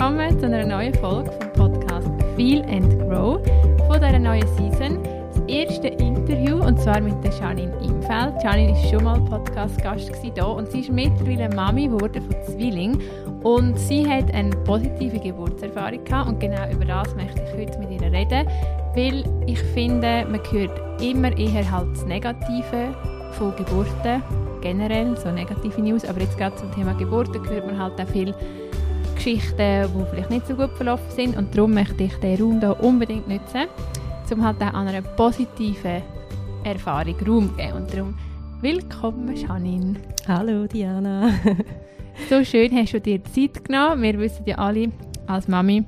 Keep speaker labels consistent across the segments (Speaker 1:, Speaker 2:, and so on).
Speaker 1: willkommen zu einer neuen Folge vom Podcast Feel and Grow von dieser neuen Season. Das erste Interview, und zwar mit der Janine Imfeld. Janine war schon mal Podcast-Gast hier und sie ist mittlerweile Mami geworden von Zwillingen. Und sie hat eine positive Geburtserfahrung gehabt und genau über das möchte ich heute mit ihr reden, weil ich finde, man hört immer eher halt das Negative von Geburten, generell so negative News, aber jetzt gerade zum Thema Geburten hört man halt auch viele Geschichten, die vielleicht nicht so gut verlaufen sind, und darum möchte ich den Raum hier unbedingt nutzen, um halt auch an einer positiven Erfahrung Raum zu geben. Und darum willkommen, Janine.
Speaker 2: Hallo Diana.
Speaker 1: So schön hast du dir Zeit genommen. Wir wissen ja alle, als Mami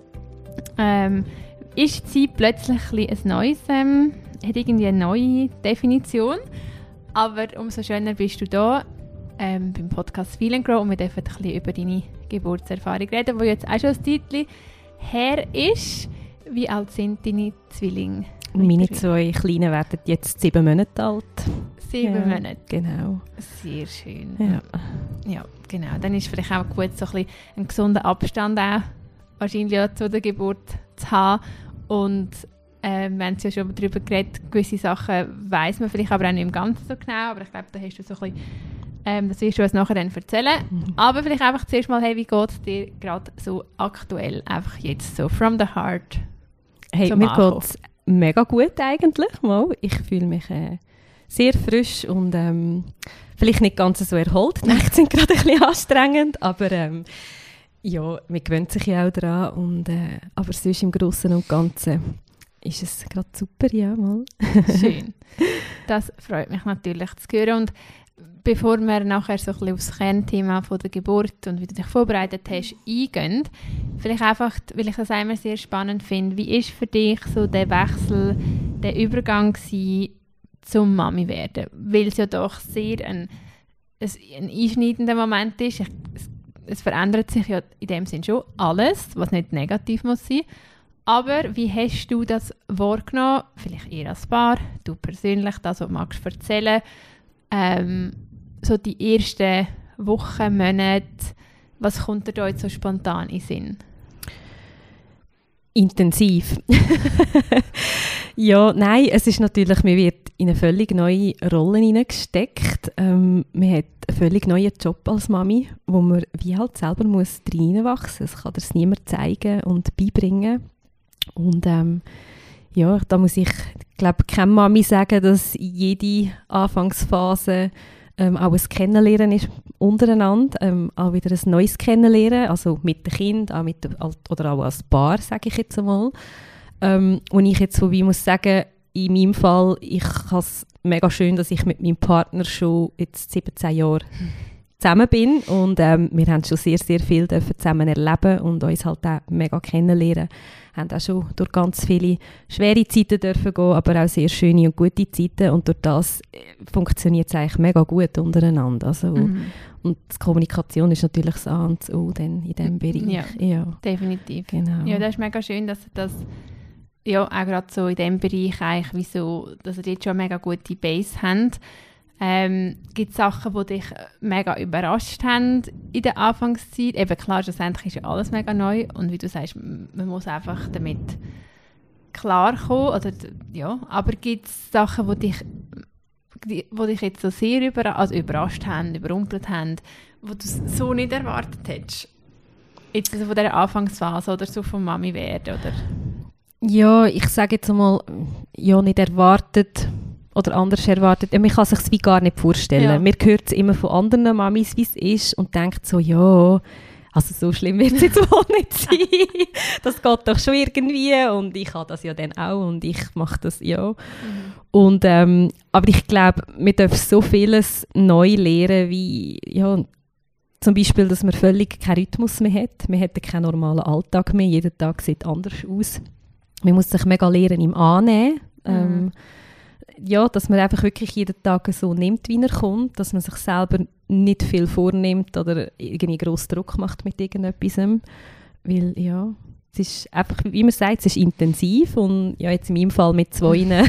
Speaker 1: ist Zeit plötzlich ein neues, hat irgendwie eine neue Definition. Aber umso schöner bist du da beim Podcast Feel and Grow und wir dürfen ein bisschen über deine Geburtserfahrung reden, die jetzt auch schon ein Zeitchen her ist. Wie alt sind deine Zwillinge?
Speaker 2: Meine zwei Kleinen werden jetzt 7 Monate alt.
Speaker 1: 7 Monate?
Speaker 2: Genau.
Speaker 1: Sehr schön.
Speaker 2: Ja,
Speaker 1: genau. Dann ist vielleicht auch gut, so ein bisschen einen gesunden Abstand auch wahrscheinlich auch zu der Geburt zu haben. Und wir haben ja schon darüber geredet, gewisse Sachen weiss man vielleicht aber auch nicht im Ganzen so genau, aber ich glaube, da hast du so ein bisschen, das wirst du uns nachher dann erzählen. Aber vielleicht einfach zuerst mal, hey, wie geht es dir gerade so aktuell, einfach jetzt so from the heart?
Speaker 2: Hey, mir geht es mega gut eigentlich mal. Ich fühle mich sehr frisch und vielleicht nicht ganz so erholt. Die Nächte sind gerade ein bisschen anstrengend, aber ja, man gewöhnt sich ja auch daran. Und, aber sonst im Großen und Ganzen ist es gerade super, ja mal.
Speaker 1: Schön. Das freut mich natürlich zu hören. Und bevor wir nachher so ein bisschen aufs Kernthema von der Geburt und wie du dich vorbereitet hast, eingehen, vielleicht einfach, weil ich das einmal sehr spannend finde, wie ist für dich so der Wechsel, der Übergang gewesen, zum Mami werden? Weil es ja doch sehr ein einschneidender Moment ist. Es verändert sich ja in dem Sinn schon alles, was nicht negativ muss sein. Aber wie hast du das wahrgenommen? Vielleicht eher als Paar, du persönlich, das, was du magst erzählen. So die ersten Wochen, Monate, was kommt dir da jetzt so spontan in den Sinn?
Speaker 2: Intensiv. Ja, nein, es ist natürlich, man wird in eine völlig neue Rolle hineingesteckt. Man hat einen völlig neuen Job als Mami, wo man wie halt selber muss reinwachsen muss. Das kann dir niemand zeigen und beibringen. Und ja, da muss ich glaube, keine Mami sagen, dass jede Anfangsphase auch ein Kennenlernen ist untereinander, auch wieder ein neues Kennenlernen, also mit dem Kind, auch oder auch als Paar, sage ich jetzt einmal. Und ich jetzt so wie muss sagen, in meinem Fall, ich habe es mega schön, dass ich mit meinem Partner schon jetzt 17 Jahre zusammen bin und wir haben schon sehr, sehr viel zusammen erleben und uns halt auch mega kennenlernen. Wir haben auch schon durch ganz viele schwere Zeiten dürfen gehen, aber auch sehr schöne und gute Zeiten und durch das funktioniert es eigentlich mega gut untereinander. Also, und die Kommunikation ist natürlich das A und das O dann in diesem Bereich.
Speaker 1: Ja, definitiv.
Speaker 2: Genau.
Speaker 1: Ja, das ist mega schön, dass das ja auch gerade so in diesem Bereich eigentlich wieso, dass ihr jetzt schon eine mega gute Base habt. Gibt es Sachen, die dich mega überrascht haben in der Anfangszeit? Eben klar, schlussendlich ist ja alles mega neu und wie du sagst, man muss einfach damit klarkommen. Oder, ja, aber gibt es Sachen, die dich jetzt so sehr überrascht haben, überrumpelt haben, die du so nicht erwartet hättest? Jetzt also von dieser Anfangsphase oder so von Mami werden? Oder?
Speaker 2: Ja, ich sage jetzt einmal, ja, nicht erwartet oder anders erwartet. Man kann sich es wie gar nicht vorstellen. Ja. Man hört es immer von anderen Mamis, wie es ist und denkt so, ja, also so schlimm wird es jetzt wohl nicht sein. Das geht doch schon irgendwie und ich habe das ja dann auch und ich mache das ja. Und, aber ich glaube, wir dürfen so vieles neu lernen, wie ja, zum Beispiel, dass man völlig keinen Rhythmus mehr hat. Man hat keinen normalen Alltag mehr. Jeder Tag sieht anders aus. Man muss sich mega lernen im Annehmen. Ja, dass man einfach wirklich jeden Tag so nimmt, wie er kommt, dass man sich selber nicht viel vornimmt oder irgendwie grossen Druck macht mit irgendetwas. Weil, ja, es ist einfach, wie man sagt, es ist intensiv und ja, jetzt in meinem Fall mit 2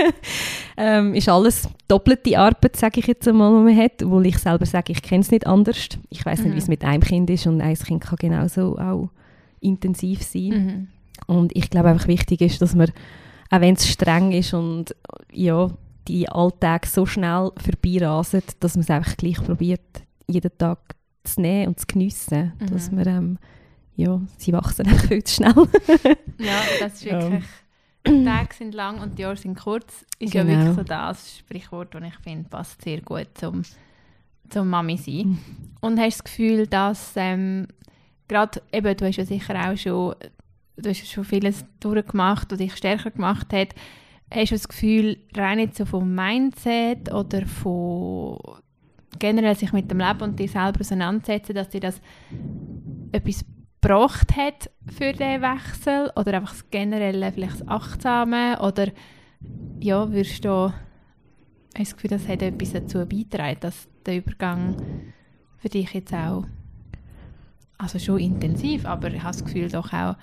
Speaker 2: ist alles doppelte Arbeit, sage ich jetzt einmal, die man hat, obwohl ich selber sage, ich kenne es nicht anders. Ich weiss nicht, wie es mit einem Kind ist und ein Kind kann genauso auch intensiv sein. Und ich glaube einfach wichtig ist, dass man, auch wenn es streng ist und ja, die Alltag so schnell vorbeirasen, dass man es einfach gleich probiert, jeden Tag zu nehmen und zu geniessen. Dass man, sie wachsen einfach viel zu schnell.
Speaker 1: Ja, das ist wirklich... Die Tage sind lang und die Jahre sind kurz. Ist ja wirklich so das Sprichwort, das ich finde, passt sehr gut zum Mami sein. Und hast du das Gefühl, dass gerade, eben, du hast ja sicher auch schon vieles durchgemacht und dich stärker gemacht hat, hast du das Gefühl, rein jetzt so vom Mindset oder von generell sich mit dem Leben und dir selber auseinandersetzen, dass dir das etwas gebracht hat für den Wechsel oder einfach das generelle, vielleicht das Achtsame oder ja, hast du das Gefühl, das hat etwas dazu beigetragen, dass der Übergang für dich jetzt auch also schon intensiv, aber ich habe das Gefühl doch auch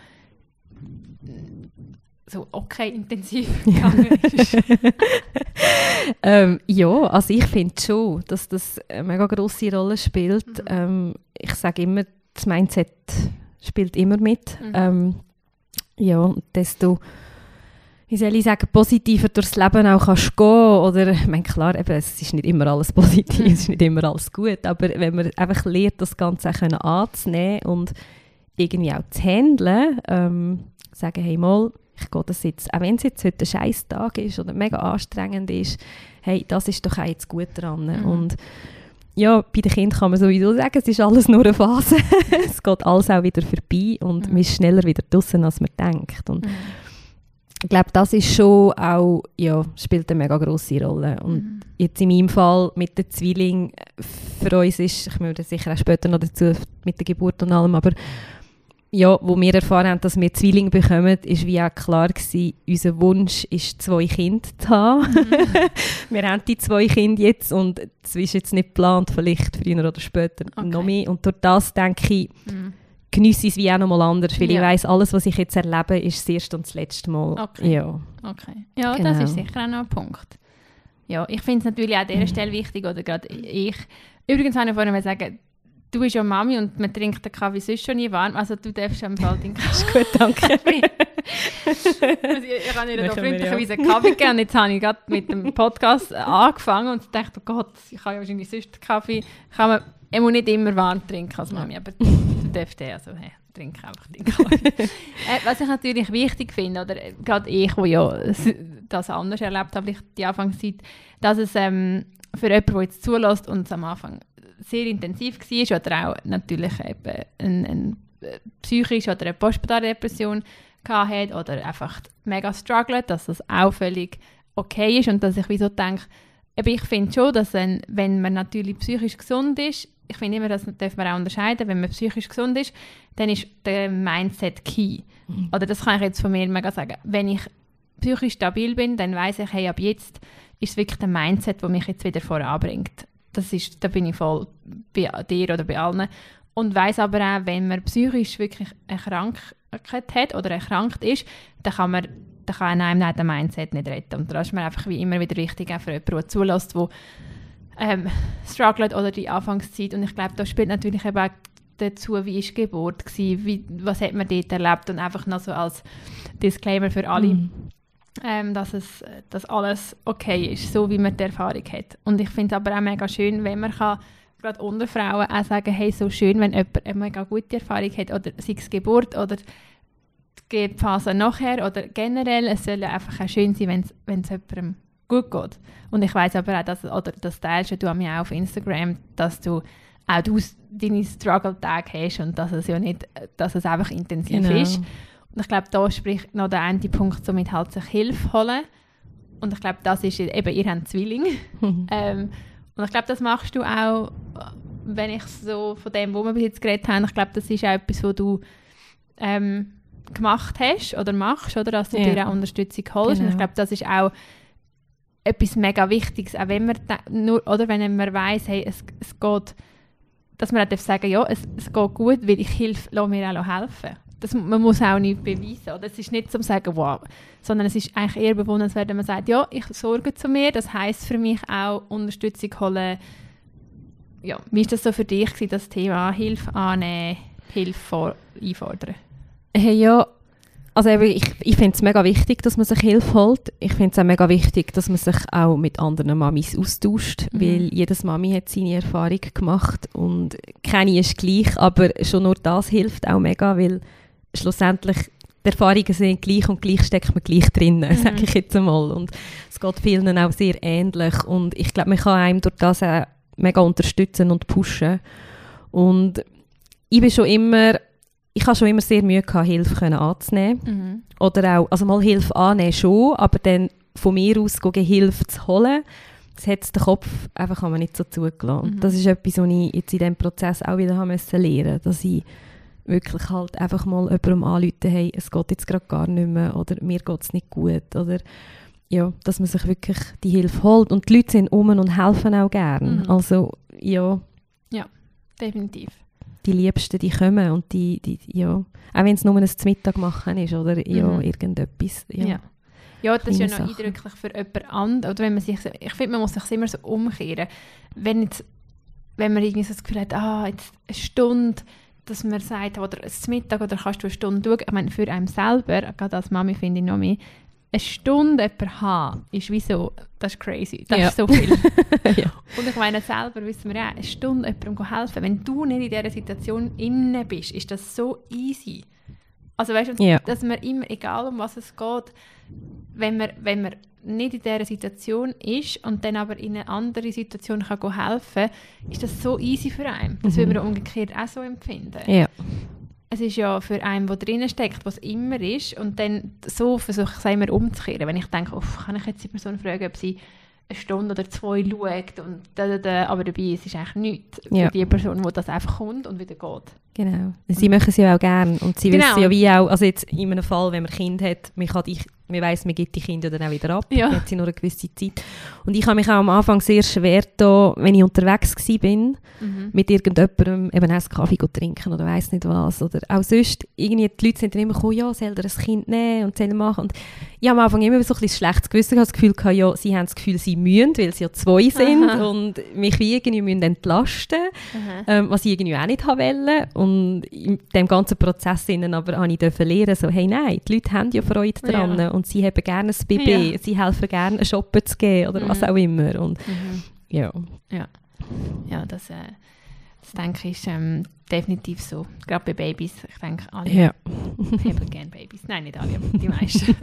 Speaker 1: so okay intensiv gegangen ist.
Speaker 2: Ja, also ich finde schon, dass das eine mega grosse Rolle spielt. Ich sage immer, das Mindset spielt immer mit. Ja, desto, wie soll ich sagen, positiver durchs Leben auch kannst gehen. Oder, ich meine, klar, eben, es ist nicht immer alles positiv, es ist nicht immer alles gut, aber wenn man einfach lernt, das Ganze auch anzunehmen und irgendwie auch zu handeln, sagen, hey mal, ich gehe das jetzt, auch wenn es jetzt heute ein scheiß Tag ist oder mega anstrengend ist, hey, das ist doch auch jetzt gut dran. Und ja, bei den Kindern kann man sowieso sagen, es ist alles nur eine Phase. Es geht alles auch wieder vorbei und man ist schneller wieder draussen, als man denkt. Und ich glaube, das ist schon auch, ja, spielt eine mega grosse Rolle. Und jetzt in meinem Fall mit den Zwillingen, für uns ist, ich möchte sicher auch später noch dazu mit der Geburt und allem, aber ja, wo wir erfahren haben, dass wir Zwillinge bekommen, ist wie auch klar gewesen, unser Wunsch ist, 2 Kinder zu haben. Wir haben die 2 Kinder jetzt und es ist jetzt nicht geplant, vielleicht früher oder später noch mehr. Und durch das denke ich, geniesse ich es wie auch noch mal anders, weil ich weiss, alles, was ich jetzt erlebe, ist das erste und das letzte Mal.
Speaker 1: Okay.
Speaker 2: Ja,
Speaker 1: Ja,
Speaker 2: genau.
Speaker 1: Das ist sicher auch noch ein Punkt. Ja, ich finde es natürlich auch an dieser Stelle wichtig, oder gerade ich. Übrigens wollte ich vorhin mal sagen, du bist ja Mami und man trinkt den Kaffee sonst schon nie warm. Also du darfst schon im Fall den Kaffee.
Speaker 2: Gut, danke.
Speaker 1: Ich habe ihr da freundlicherweise einen Kaffee gegeben und jetzt habe ich gerade mit dem Podcast angefangen und dachte, oh Gott, ich kann ja wahrscheinlich sonst den Kaffee, kann man nicht immer warm trinken als Mami, aber du darfst den, also trink einfach den Kaffee. Was ich natürlich wichtig finde, oder gerade ich, wo ja das anders erlebt habe, vielleicht die Anfangszeit, dass es für jemanden, der jetzt zulässt und es am Anfang sehr intensiv war oder auch natürlich eben eine psychische oder eine postpartale Depression hatte oder einfach mega struggelt, dass das auch völlig okay ist und dass ich wieso denke, ich finde schon, dass wenn man natürlich psychisch gesund ist, ich finde immer, das darf man auch unterscheiden, wenn man psychisch gesund ist, dann ist der Mindset key. Oder das kann ich jetzt von mir mega sagen. Wenn ich psychisch stabil bin, dann weiss ich, hey, ab jetzt ist es wirklich der Mindset, der mich jetzt wieder voranbringt. Da bin ich voll bei dir oder bei allen. Und weiss aber auch, wenn man psychisch wirklich eine Krankheit hat oder erkrankt ist, dann kann einem den Mindset nicht retten. Und da ist mir einfach wie immer wieder wichtig, auch für jemanden, der zulässt, der struggelt oder die Anfangszeit. Und ich glaube, da spielt natürlich eben auch dazu, wie war die Geburt gewesen, was hat man dort erlebt und einfach noch so als Disclaimer für alle, dass alles okay ist, so wie man die Erfahrung hat. Und ich finde es aber auch mega schön, wenn man kann, gerade unter Frauen auch sagen, hey, so schön, wenn jemand eine mega gute Erfahrung hat, oder sei es Geburt oder die Phase nachher oder generell, es soll ja einfach auch schön sein, wenn es jemandem gut geht. Und ich weiss aber auch, das teilst du an mir auch auf Instagram, dass du auch deine Struggle-Tage hast und dass es einfach intensiv ist. Und ich glaube, da spricht noch der eine Punkt, so mit halt sich Hilfe holen. Und ich glaube, das ist eben, ihr habt Zwillinge. Und ich glaube, das machst du auch, wenn ich so von dem, wo wir bis jetzt geredet haben, ich glaube, das ist auch etwas, was du gemacht hast oder machst, oder dass du dir auch Unterstützung holst. Genau. Und ich glaube, das ist auch etwas mega Wichtiges, auch wenn man wenn man weiss, hey, es geht, dass man auch sagen, ja, es geht gut, weil ich lasse mir auch helfen. Man muss auch nicht beweisen. Oder? Es ist nicht zum sagen, wow, sondern es ist eigentlich eher bewundernswert, wenn man sagt, ja, ich sorge zu mir. Das heisst für mich auch Unterstützung holen. Ja, wie war das so für dich, das Thema Hilfe annehmen, Hilfe einfordern?
Speaker 2: Hey, ja, also ich finde es mega wichtig, dass man sich Hilfe holt. Ich finde es auch mega wichtig, dass man sich auch mit anderen Mamis austauscht, weil jedes Mami hat seine Erfahrung gemacht und keine ist gleich, aber schon nur das hilft auch mega, weil schlussendlich die Erfahrungen sind gleich und gleich steckt man gleich drin, sage ich jetzt einmal. Und es geht vielen auch sehr ähnlich und ich glaube, man kann einem durch das auch mega unterstützen und pushen. Und ich habe schon immer sehr Mühe gehabt, Hilfe anzunehmen. Oder auch, also mal Hilfe annehmen schon, aber dann von mir aus Hilfe zu holen, das hat den Kopf einfach nicht so zugelassen. Das ist etwas, was ich jetzt in diesem Prozess auch wieder lernen musste, dass ich wirklich halt einfach mal jemandem anrufen, hey, es geht jetzt gerade gar nicht mehr oder mir geht es nicht gut. Oder ja, dass man sich wirklich die Hilfe holt. Und die Leute sind und helfen auch gern. Also ja.
Speaker 1: Ja, definitiv.
Speaker 2: Die Liebsten, die kommen und die ja, auch wenn es nur ein Mittag machen ist oder ja, irgendetwas. Ja.
Speaker 1: Ja, das ist ja noch eindrücklich für jemand anderen. Oder wenn man sich, ich finde, man muss sich immer so umkehren. Wenn man irgendwie so das Gefühl hat, jetzt eine Stunde, dass man sagt, oder ein Mittag oder kannst du eine Stunde schauen. Ich meine, für einen selber, gerade als Mami finde ich noch mehr, eine Stunde jemanden haben, ist wie so, das ist crazy, das ist so viel. Ja. Und ich meine, selber wissen wir ja, eine Stunde jemandem helfen. Wenn du nicht in dieser Situation inne bist, ist das so easy. Also weißt du, dass man immer, egal um was es geht, wenn man nicht in dieser Situation ist und dann aber in eine andere Situation kann helfen kann, ist das so easy für einen. Das würde man umgekehrt auch so empfinden. Ja. Es ist ja für einen, der drinnen steckt, was immer ist, und dann so versuche ich es immer umzukehren. Wenn ich denke, kann ich jetzt die Person fragen, ob sie eine Stunde oder 2 schaut, und aber dabei ist es eigentlich nichts für die Person, die das einfach kommt und wieder geht.
Speaker 2: Genau. Sie machen es ja auch gerne und sie wissen ja wie auch, also jetzt in einem Fall, wenn man ein Kind hat, man weiss, man gibt die Kinder dann auch wieder ab, dann hat sie nur eine gewisse Zeit. Und ich habe mich auch am Anfang sehr schwer da, wenn ich unterwegs war, mit irgendjemandem eben einen Kaffee trinken oder weiss nicht was. Oder auch sonst, irgendwie die Leute sind dann immer gekommen, ja, soll er ein Kind nehmen und soll machen. Und ich habe am Anfang immer so ein bisschen schlechtes Gewissen gehabt, das Gefühl gehabt, ja, sie haben das Gefühl, sie müssen, weil sie ja 2 sind und mich wie irgendwie müssen entlasten, was ich irgendwie auch nicht wollte. Und in diesem ganzen Prozess aber habe ich lernen, so, hey, nein, die Leute haben ja Freude daran und sie haben gerne ein Baby, sie helfen gerne, shoppen zu gehen oder was auch immer. Und, ja,
Speaker 1: das denke ich ist definitiv so. Gerade bei Babys, ich denke, alle haben gerne Babys. Nein, nicht alle, aber die meisten.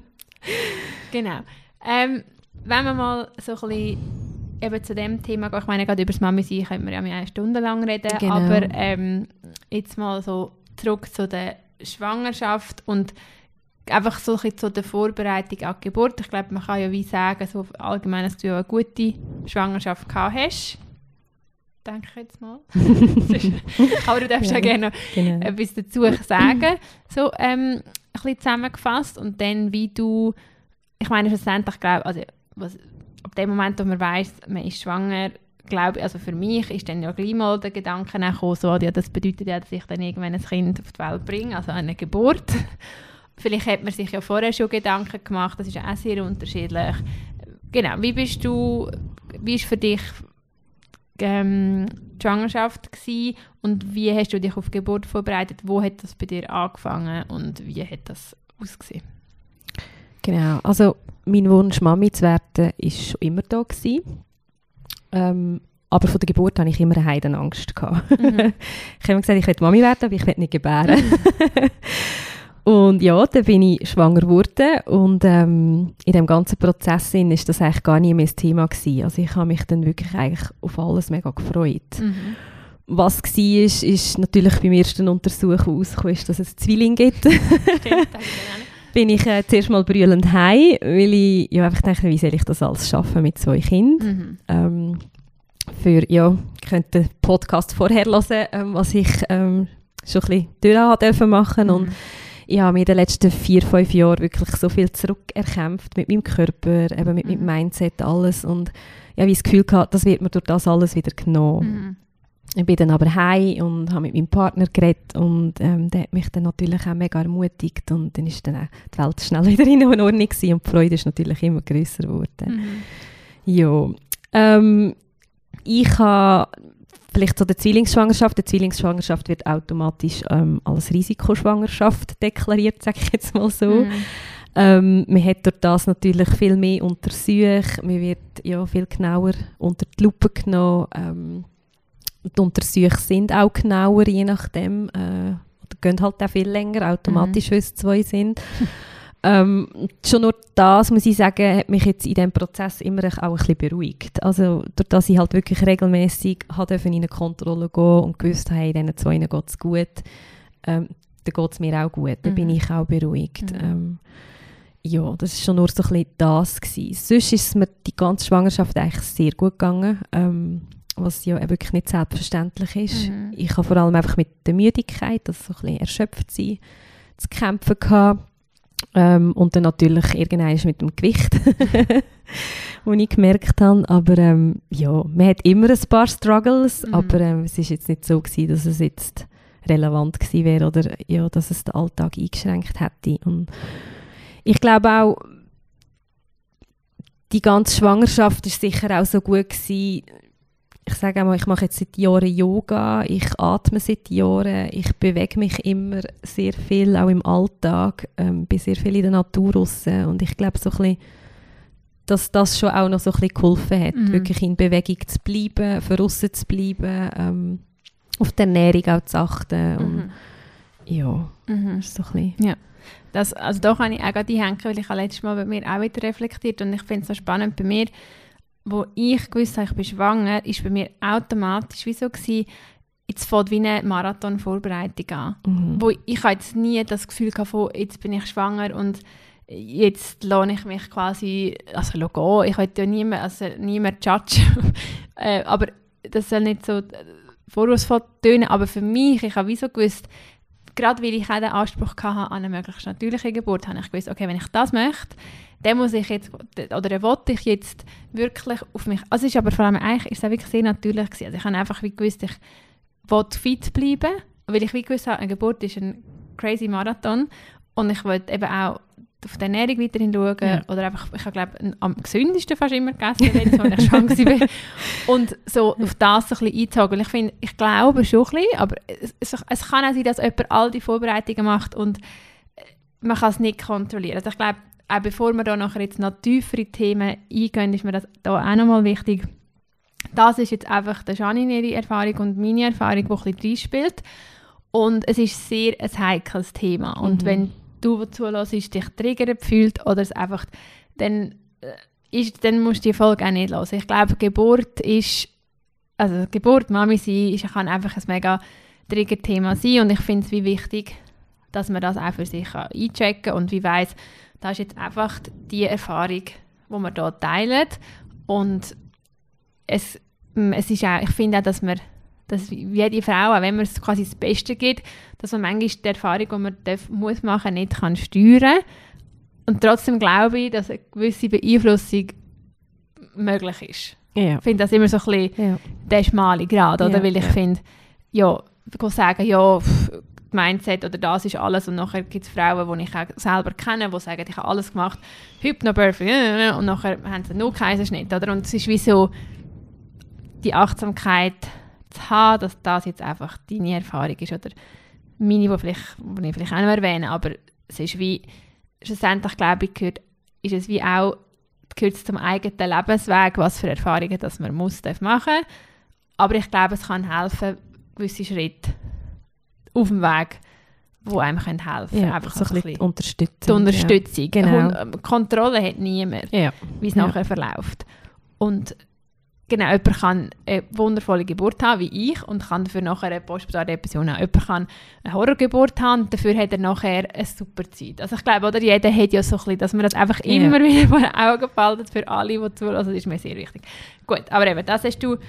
Speaker 1: Genau. Wenn wir mal so ein bisschen eben zu dem Thema gehen, ich meine, gerade über das Mami-Sein können wir ja 1 Stunde lang reden, aber jetzt mal so zurück zu der Schwangerschaft und einfach so ein bisschen zu der Vorbereitung an die Geburt. Ich glaube, man kann ja wie sagen, so allgemein, dass du ja eine gute Schwangerschaft gehabt hast. Denke ich jetzt mal. Aber du darfst ja gerne noch etwas dazu sagen. So ein bisschen zusammengefasst und dann wie du, ich meine schlussendlich, glaube also ab dem Moment, wo man weiss, man ist schwanger, glaube also für mich ist dann ja gleich mal der Gedanke gekommen, so, ja, das bedeutet ja, dass ich dann irgendwann ein Kind auf die Welt bringe, also eine Geburt. Vielleicht hat man sich ja vorher schon Gedanken gemacht, das ist ja auch sehr unterschiedlich. Genau, wie ist für dich die Schwangerschaft gewesen und wie hast du dich auf die Geburt vorbereitet? Wo hat das bei dir angefangen und wie hat das ausgesehen?
Speaker 2: Genau, also mein Wunsch, Mami zu werden, war schon immer da gewesen. Aber von der Geburt hatte ich immer eine Heidenangst gehabt. Ich habe immer gesagt, ich will Mami werden, aber ich will nicht gebären. Und ja, dann bin ich schwanger geworden und in dem ganzen Prozess war das eigentlich gar nie mehr das Thema gewesen. Also ich habe mich dann wirklich eigentlich auf alles mega gefreut. Was war, ist natürlich beim ersten Untersuch rausgekommen, dass es Zwillinge gibt. Stimmt, bin ich zuerst mal brüllend heim, weil ich einfach dachte, wie soll ich das alles schaffen mit 2 Kindern. Ich könnte den Podcast vorher hören, was ich schon ein bisschen durch machen durfte. Und ich habe mir in den letzten 4-5 Jahren wirklich so viel zurückerkämpft mit meinem Körper, eben mit meinem Mindset, alles. Und ich habe das Gefühl gehabt, das wird mir durch das alles wieder genommen. Ich bin dann aber heim und habe mit meinem Partner geredet und der hat mich dann natürlich auch mega ermutigt und dann ist dann auch die Welt schnell wieder in Ordnung gewesen und die Freude ist natürlich immer grösser geworden. Ja, ich habe vielleicht zu der Zwillingsschwangerschaft. Die Zwillingsschwangerschaft wird automatisch als Risikoschwangerschaft deklariert, sage ich jetzt mal so. Man hat durch das natürlich viel mehr Untersuchungen, man wird ja viel genauer unter die Lupe genommen. Die Untersuchungen sind auch genauer, je nachdem. Oder gehen halt auch viel länger, automatisch, weil es 2 sind. Schon nur das, muss ich sagen, hat mich jetzt in diesem Prozess immer auch ein bisschen beruhigt. Also, durch das ich halt wirklich regelmässig in eine Kontrolle gehen und gewusst habe, diesen 2 geht es gut, dann geht es mir auch gut, dann bin ich auch beruhigt. Ja, das war schon nur so ein bisschen das gewesen. Sonst ist es mir die ganze Schwangerschaft eigentlich sehr gut gegangen, was ja wirklich nicht selbstverständlich ist. Ich habe vor allem einfach mit der Müdigkeit, das so ein bisschen erschöpft sein, zu kämpfen gehabt. Und dann natürlich irgendwann mit dem Gewicht, wo ich gemerkt habe. Aber ja, man hat immer ein paar Struggles, aber es war jetzt nicht so gewesen, dass es jetzt relevant gewesen wäre oder ja, dass es den Alltag eingeschränkt hätte. Und ich glaube auch, die ganze Schwangerschaft war sicher auch so gut gewesen. Ich sage einmal, ich mache jetzt seit Jahren Yoga, ich atme seit Jahren, ich bewege mich immer sehr viel, auch im Alltag, bin sehr viel in der Natur raus und ich glaube so ein bisschen, dass das schon auch noch so ein bisschen geholfen hat, wirklich in Bewegung zu bleiben, für aussen zu bleiben, auf die Ernährung auch zu achten und ja, ist so ein bisschen...
Speaker 1: Ja. Also da kann ich auch gerade einhängen, weil ich habe letztes Mal bei mir auch wieder reflektiert und ich finde es so spannend bei mir, wo ich gewusst habe, ich bin schwanger, ist bei mir automatisch wie so gewesen, jetzt fängt wie eine Marathon-Vorbereitung an. Wo ich jetzt nie das Gefühl hatte, jetzt bin ich schwanger und jetzt lasse ich mich quasi, also gehen. Ich will ja niemand judgen, aber das soll nicht so vorwurfsvoll tönen, aber für mich, ich habe wie so gewusst, gerade weil ich auch den Anspruch hatte an eine möglichst natürliche Geburt, habe ich gewusst, okay, wenn ich das möchte, dann muss ich jetzt, oder dann wollte ich jetzt wirklich auf mich, also es ist aber vor allem eigentlich, ist es wirklich sehr natürlich gewesen. Also ich habe einfach wie gewusst, ich wollte fit bleiben, weil ich wie gewusst habe, eine Geburt ist ein crazy Marathon und ich wollte eben auch auf die Ernährung weiterhin schauen oder einfach, ich habe glaube am gesündesten fast immer gegessen, wenn ich schwanger war. Und so auf das so ein bisschen einzogen, weil ich finde, ich glaube schon ein bisschen, aber es kann auch sein, dass jemand all die Vorbereitungen macht und man kann es nicht kontrollieren. Also ich glaube, auch bevor wir da nachher jetzt noch tiefere Themen eingehen, ist mir das da auch nochmal wichtig. Das ist jetzt einfach der Janine ihre Erfahrung und meine Erfahrung, die ein bisschen reinspielt. Und es ist sehr ein heikles Thema. Und wenn du zuhörst, dich triggert fühlt oder es einfach, dann musst du die Folge auch nicht hören. Ich glaube, Geburt, Mami sein, kann einfach ein mega Triggerthema sein und ich finde es wie wichtig, dass man das auch für sich einchecken kann und wie weiss, das ist jetzt einfach die Erfahrung, die wir hier teilen und es ist auch, ich finde auch, dass jede Frau, auch wenn man es quasi das Beste gibt, dass man manchmal die Erfahrung, die man muss machen, nicht kann steuern. Und trotzdem glaube ich, dass eine gewisse Beeinflussung möglich ist. Ja. Ich finde das immer so ein bisschen der schmale Grad, oder? Weil ich finde, ja, ich kann sagen, ja, Mindset oder das ist alles und nachher gibt es Frauen, die ich auch selber kenne, die sagen, ich habe alles gemacht, Hypnobirthing und nachher haben sie nur Kaiserschnitt, oder? Und es ist wie so die Achtsamkeit zu haben, dass das jetzt einfach deine Erfahrung ist oder meine, die ich vielleicht auch noch erwähne, aber es ist wie, schlussendlich glaube ich, gehört es zum eigenen Lebensweg, was für Erfahrungen dass man machen. Aber ich glaube, es kann helfen, gewisse Schritte auf dem Weg, die einem helfen können.
Speaker 2: Ja,
Speaker 1: einfach
Speaker 2: so ein bisschen Unterstützung.
Speaker 1: Die Unterstützung.
Speaker 2: Ja, genau.
Speaker 1: Kontrolle hat niemand, wie es nachher verläuft. Und genau, jemand kann eine wundervolle Geburt haben, wie ich, und kann dafür nachher eine Postpartum-Depression haben. Jemand kann eine Horrorgeburt haben, und dafür hat er nachher eine super Zeit. Also ich glaube, oder jeder hat ja so ein bisschen, dass man das einfach immer wieder vor den Augen behalten für alle, die zuhören. Also das ist mir sehr wichtig. Gut, aber eben, das hast du...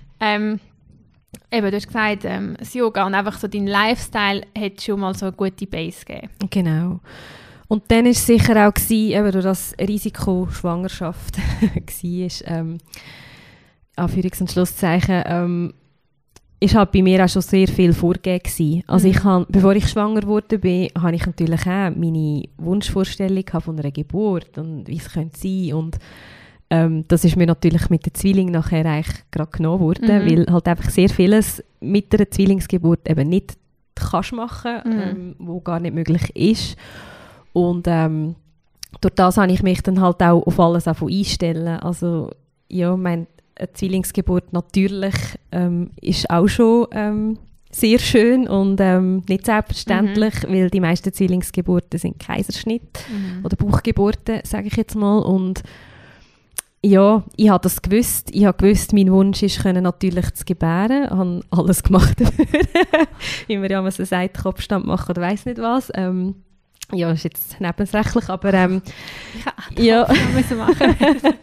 Speaker 1: du hast gesagt, das Yoga und einfach so dein Lifestyle hat schon mal so eine gute Base gegeben. Genau.
Speaker 2: Und dann war es sicher auch, eben durch das Risiko Schwangerschaft war, Anführungs- und Schlusszeichen, ist halt bei mir auch schon sehr viel vorgegeben gewesen. Also bevor ich schwanger wurde, habe ich natürlich auch meine Wunschvorstellung von einer Geburt und wie es könnte sein und Das ist mir natürlich mit der Zwilling nachher eigentlich gerade genommen worden, weil halt einfach sehr vieles mit einer Zwillingsgeburt eben nicht kannst machen, wo gar nicht möglich ist. Und durch das habe ich mich dann halt auch auf alles einstellen. Also ja, eine Zwillingsgeburt natürlich ist auch schon sehr schön und nicht selbstverständlich, weil die meisten Zwillingsgeburten sind Kaiserschnitt oder Bauchgeburten, sage ich jetzt mal. Und ja, ich habe das gewusst. Ich habe gewusst, mein Wunsch ist, natürlich zu gebären. Ich habe alles gemacht dafür. Wie man ja so sagt, Kopfstand machen oder weiss nicht was. Ja, ist jetzt nebensächlich, aber
Speaker 1: ja. Müssen machen.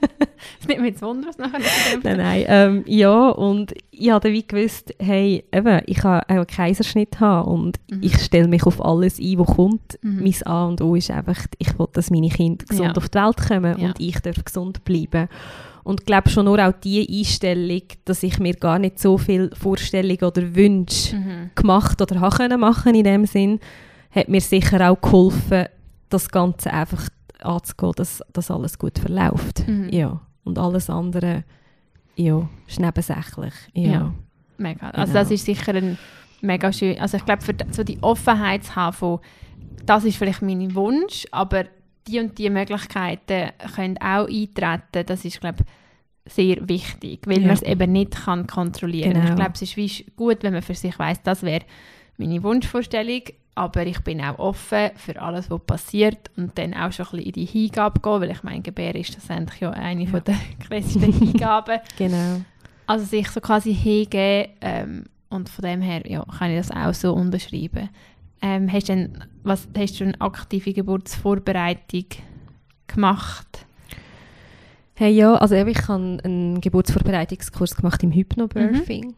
Speaker 1: Es nimmt mich jetzt Wunder, was nachher nicht
Speaker 2: Nein, ja, und ich habe dann wie gewusst, hey, eben, ich kann auch einen Kaiserschnitt haben und ich stelle mich auf alles ein, was kommt. Mein A und O ist einfach, ich will, dass meine Kinder gesund auf die Welt kommen und ich darf gesund bleiben. Und ich glaube schon nur auch diese Einstellung, dass ich mir gar nicht so viele Vorstellungen oder Wünsche gemacht oder habe machen in dem Sinn, hat mir sicher auch geholfen, das Ganze einfach anzugehen, dass alles gut verläuft. Ja. Und alles andere ja, ist nebensächlich. Ja.
Speaker 1: Mega. Also das ist sicher ein mega schön. Also ich glaube, für so die Offenheit zu haben von, das ist vielleicht mein Wunsch, aber die und die Möglichkeiten können auch eintreten, das ist, glaube ich, sehr wichtig, weil man es eben nicht kann kontrollieren kann. Ich glaube, es ist wie gut, wenn man für sich weiss, das wäre meine Wunschvorstellung, aber ich bin auch offen für alles, was passiert und dann auch schon ein bisschen in die Hingabe gehen, weil ich meine, Gebären ist das eigentlich ja eine von der klassischen Hingaben.
Speaker 2: Genau.
Speaker 1: Also sich so quasi hingeben und von dem her ja, kann ich das auch so unterschreiben. Hast du eine aktive Geburtsvorbereitung gemacht?
Speaker 2: Hey, ja, also ich habe einen Geburtsvorbereitungskurs gemacht im Hypnobirthing,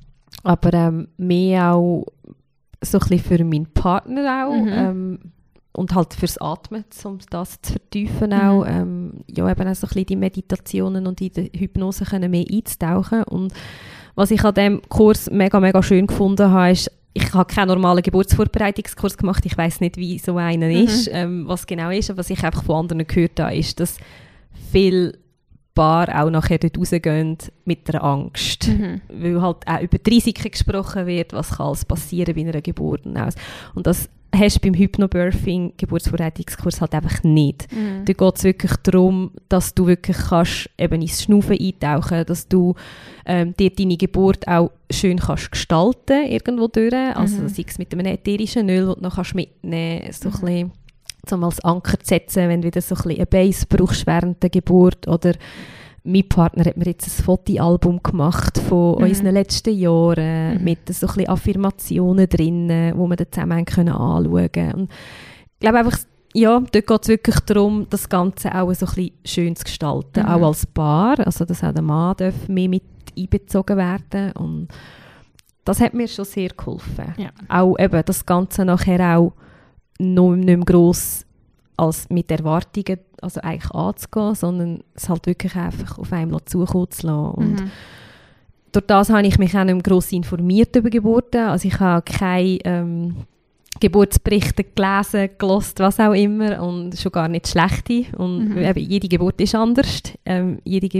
Speaker 2: aber mehr auch so ein bisschen für meinen Partner auch und halt fürs Atmen, um das zu vertiefen auch. Ja, eben auch so ein bisschen die Meditationen und in der Hypnose können mehr einzutauchen. Und was ich an diesem Kurs mega, mega schön gefunden habe, ist, ich habe keinen normalen Geburtsvorbereitungskurs gemacht. Ich weiss nicht, wie so einer ist, was genau ist. Aber was ich einfach von anderen gehört habe, ist, dass viele Paare auch nachher dort rausgehen mit der Angst. Weil halt auch über die Risiken gesprochen wird, was kann alles passieren bei einer Geburt. Und das hast du beim Hypnobirthing Geburtsvorbereitungskurs halt einfach nicht. Da geht es wirklich darum, dass du wirklich kannst eben ins Schnaufen eintauchen, dass du dir deine Geburt auch schön kannst gestalten irgendwo durch. Also sei es mit einem ätherischen Öl, das du noch kannst mitnehmen kannst, so ein bisschen, um als Anker zu setzen, wenn du wieder so ein bisschen eine Base brauchst während der Geburt. Oder mein Partner hat mir jetzt ein Fotoalbum gemacht von unseren letzten Jahren mit so ein bisschen Affirmationen drin, wo wir dann zusammen anschauen können. Und ich glaube einfach, ja, dort geht es wirklich darum, das Ganze auch so ein bisschen schön zu gestalten, auch als Paar. Also dass auch der Mann darf mehr mit einbezogen werden. Und das hat mir schon sehr geholfen. Ja. Auch eben das Ganze nachher auch noch nicht mehr gross als mit Erwartungen also eigentlich anzugehen, sondern es halt wirklich einfach auf einem zukommen zu lassen. Und durch das habe ich mich auch nicht mehr gross informiert über Geburten. Also ich habe keine Geburtsberichte gelesen, gehört, was auch immer, und schon gar nicht schlechte. Und eben, jede Geburt ist anders. Jede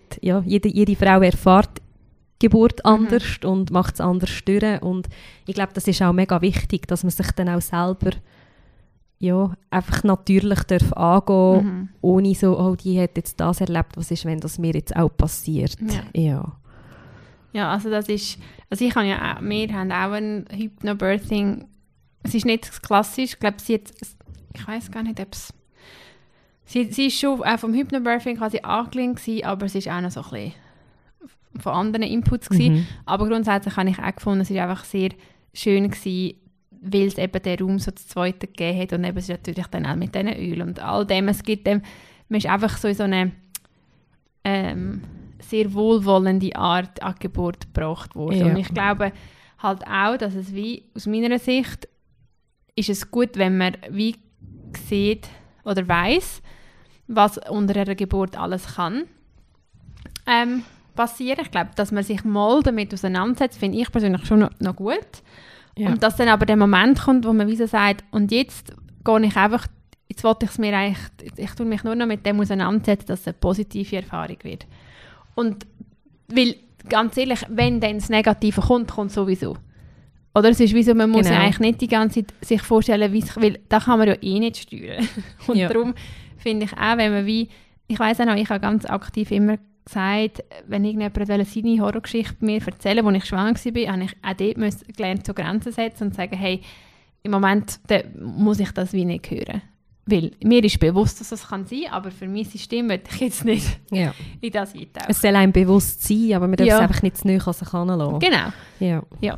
Speaker 2: Frau erfährt Geburt anders und macht es anders durch. Und ich glaube, das ist auch mega wichtig, dass man sich dann auch selber einfach natürlich angehen, ohne so, oh, die hat jetzt das erlebt, was ist, wenn das mir jetzt auch passiert.
Speaker 1: Ja, also das ist, also wir haben auch ein Hypnobirthing, es ist nicht klassisch, ich glaube, ich weiß gar nicht, ob es, sie ist schon auch vom Hypnobirthing quasi angelehnt gewesen, aber es ist auch noch so ein bisschen von anderen Inputs gewesen. Aber grundsätzlich habe ich auch gefunden, es war einfach sehr schön gewesen, weil es eben den Raum so zu zweit gegeben hat und eben es ist natürlich dann auch mit diesen Öl und all dem, es gibt dem, man ist einfach so in so eine sehr wohlwollende Art an Geburt gebracht worden. Ja. Und ich glaube halt auch, dass es wie, aus meiner Sicht, ist es gut, wenn man wie sieht oder weiss, was unter einer Geburt alles kann passieren. Ich glaube, dass man sich mal damit auseinandersetzt, finde ich persönlich schon noch gut. Ja. Und dass dann aber der Moment kommt, wo man wie so sagt, und jetzt gehe ich einfach jetzt wollte ich es mir eigentlich, ich tue mich nur noch mit dem auseinandersetzen, dass es eine positive Erfahrung wird. Und weil, ganz ehrlich, wenn dann das Negative kommt, kommt sowieso. Oder es ist wie so, man muss ja eigentlich nicht die ganze Zeit sich vorstellen, weil da kann man ja eh nicht steuern. Und darum finde ich auch, wenn man wie, ich weiss auch noch, ich habe ganz aktiv immer gesagt, wenn irgendjemand seine Horrorgeschichte mir erzählen, als ich schwanger war, habe ich auch dort gelernt, so Grenzen setzen und sagen, hey, im Moment muss ich das wie nicht hören. Weil mir ist bewusst, dass das kann sein, aber für mein System möchte ich jetzt nicht in das eintauchen.
Speaker 2: Es soll einem bewusst sein, aber man darf es einfach nicht zu nahe an sich heranlassen.
Speaker 1: Genau. Ja.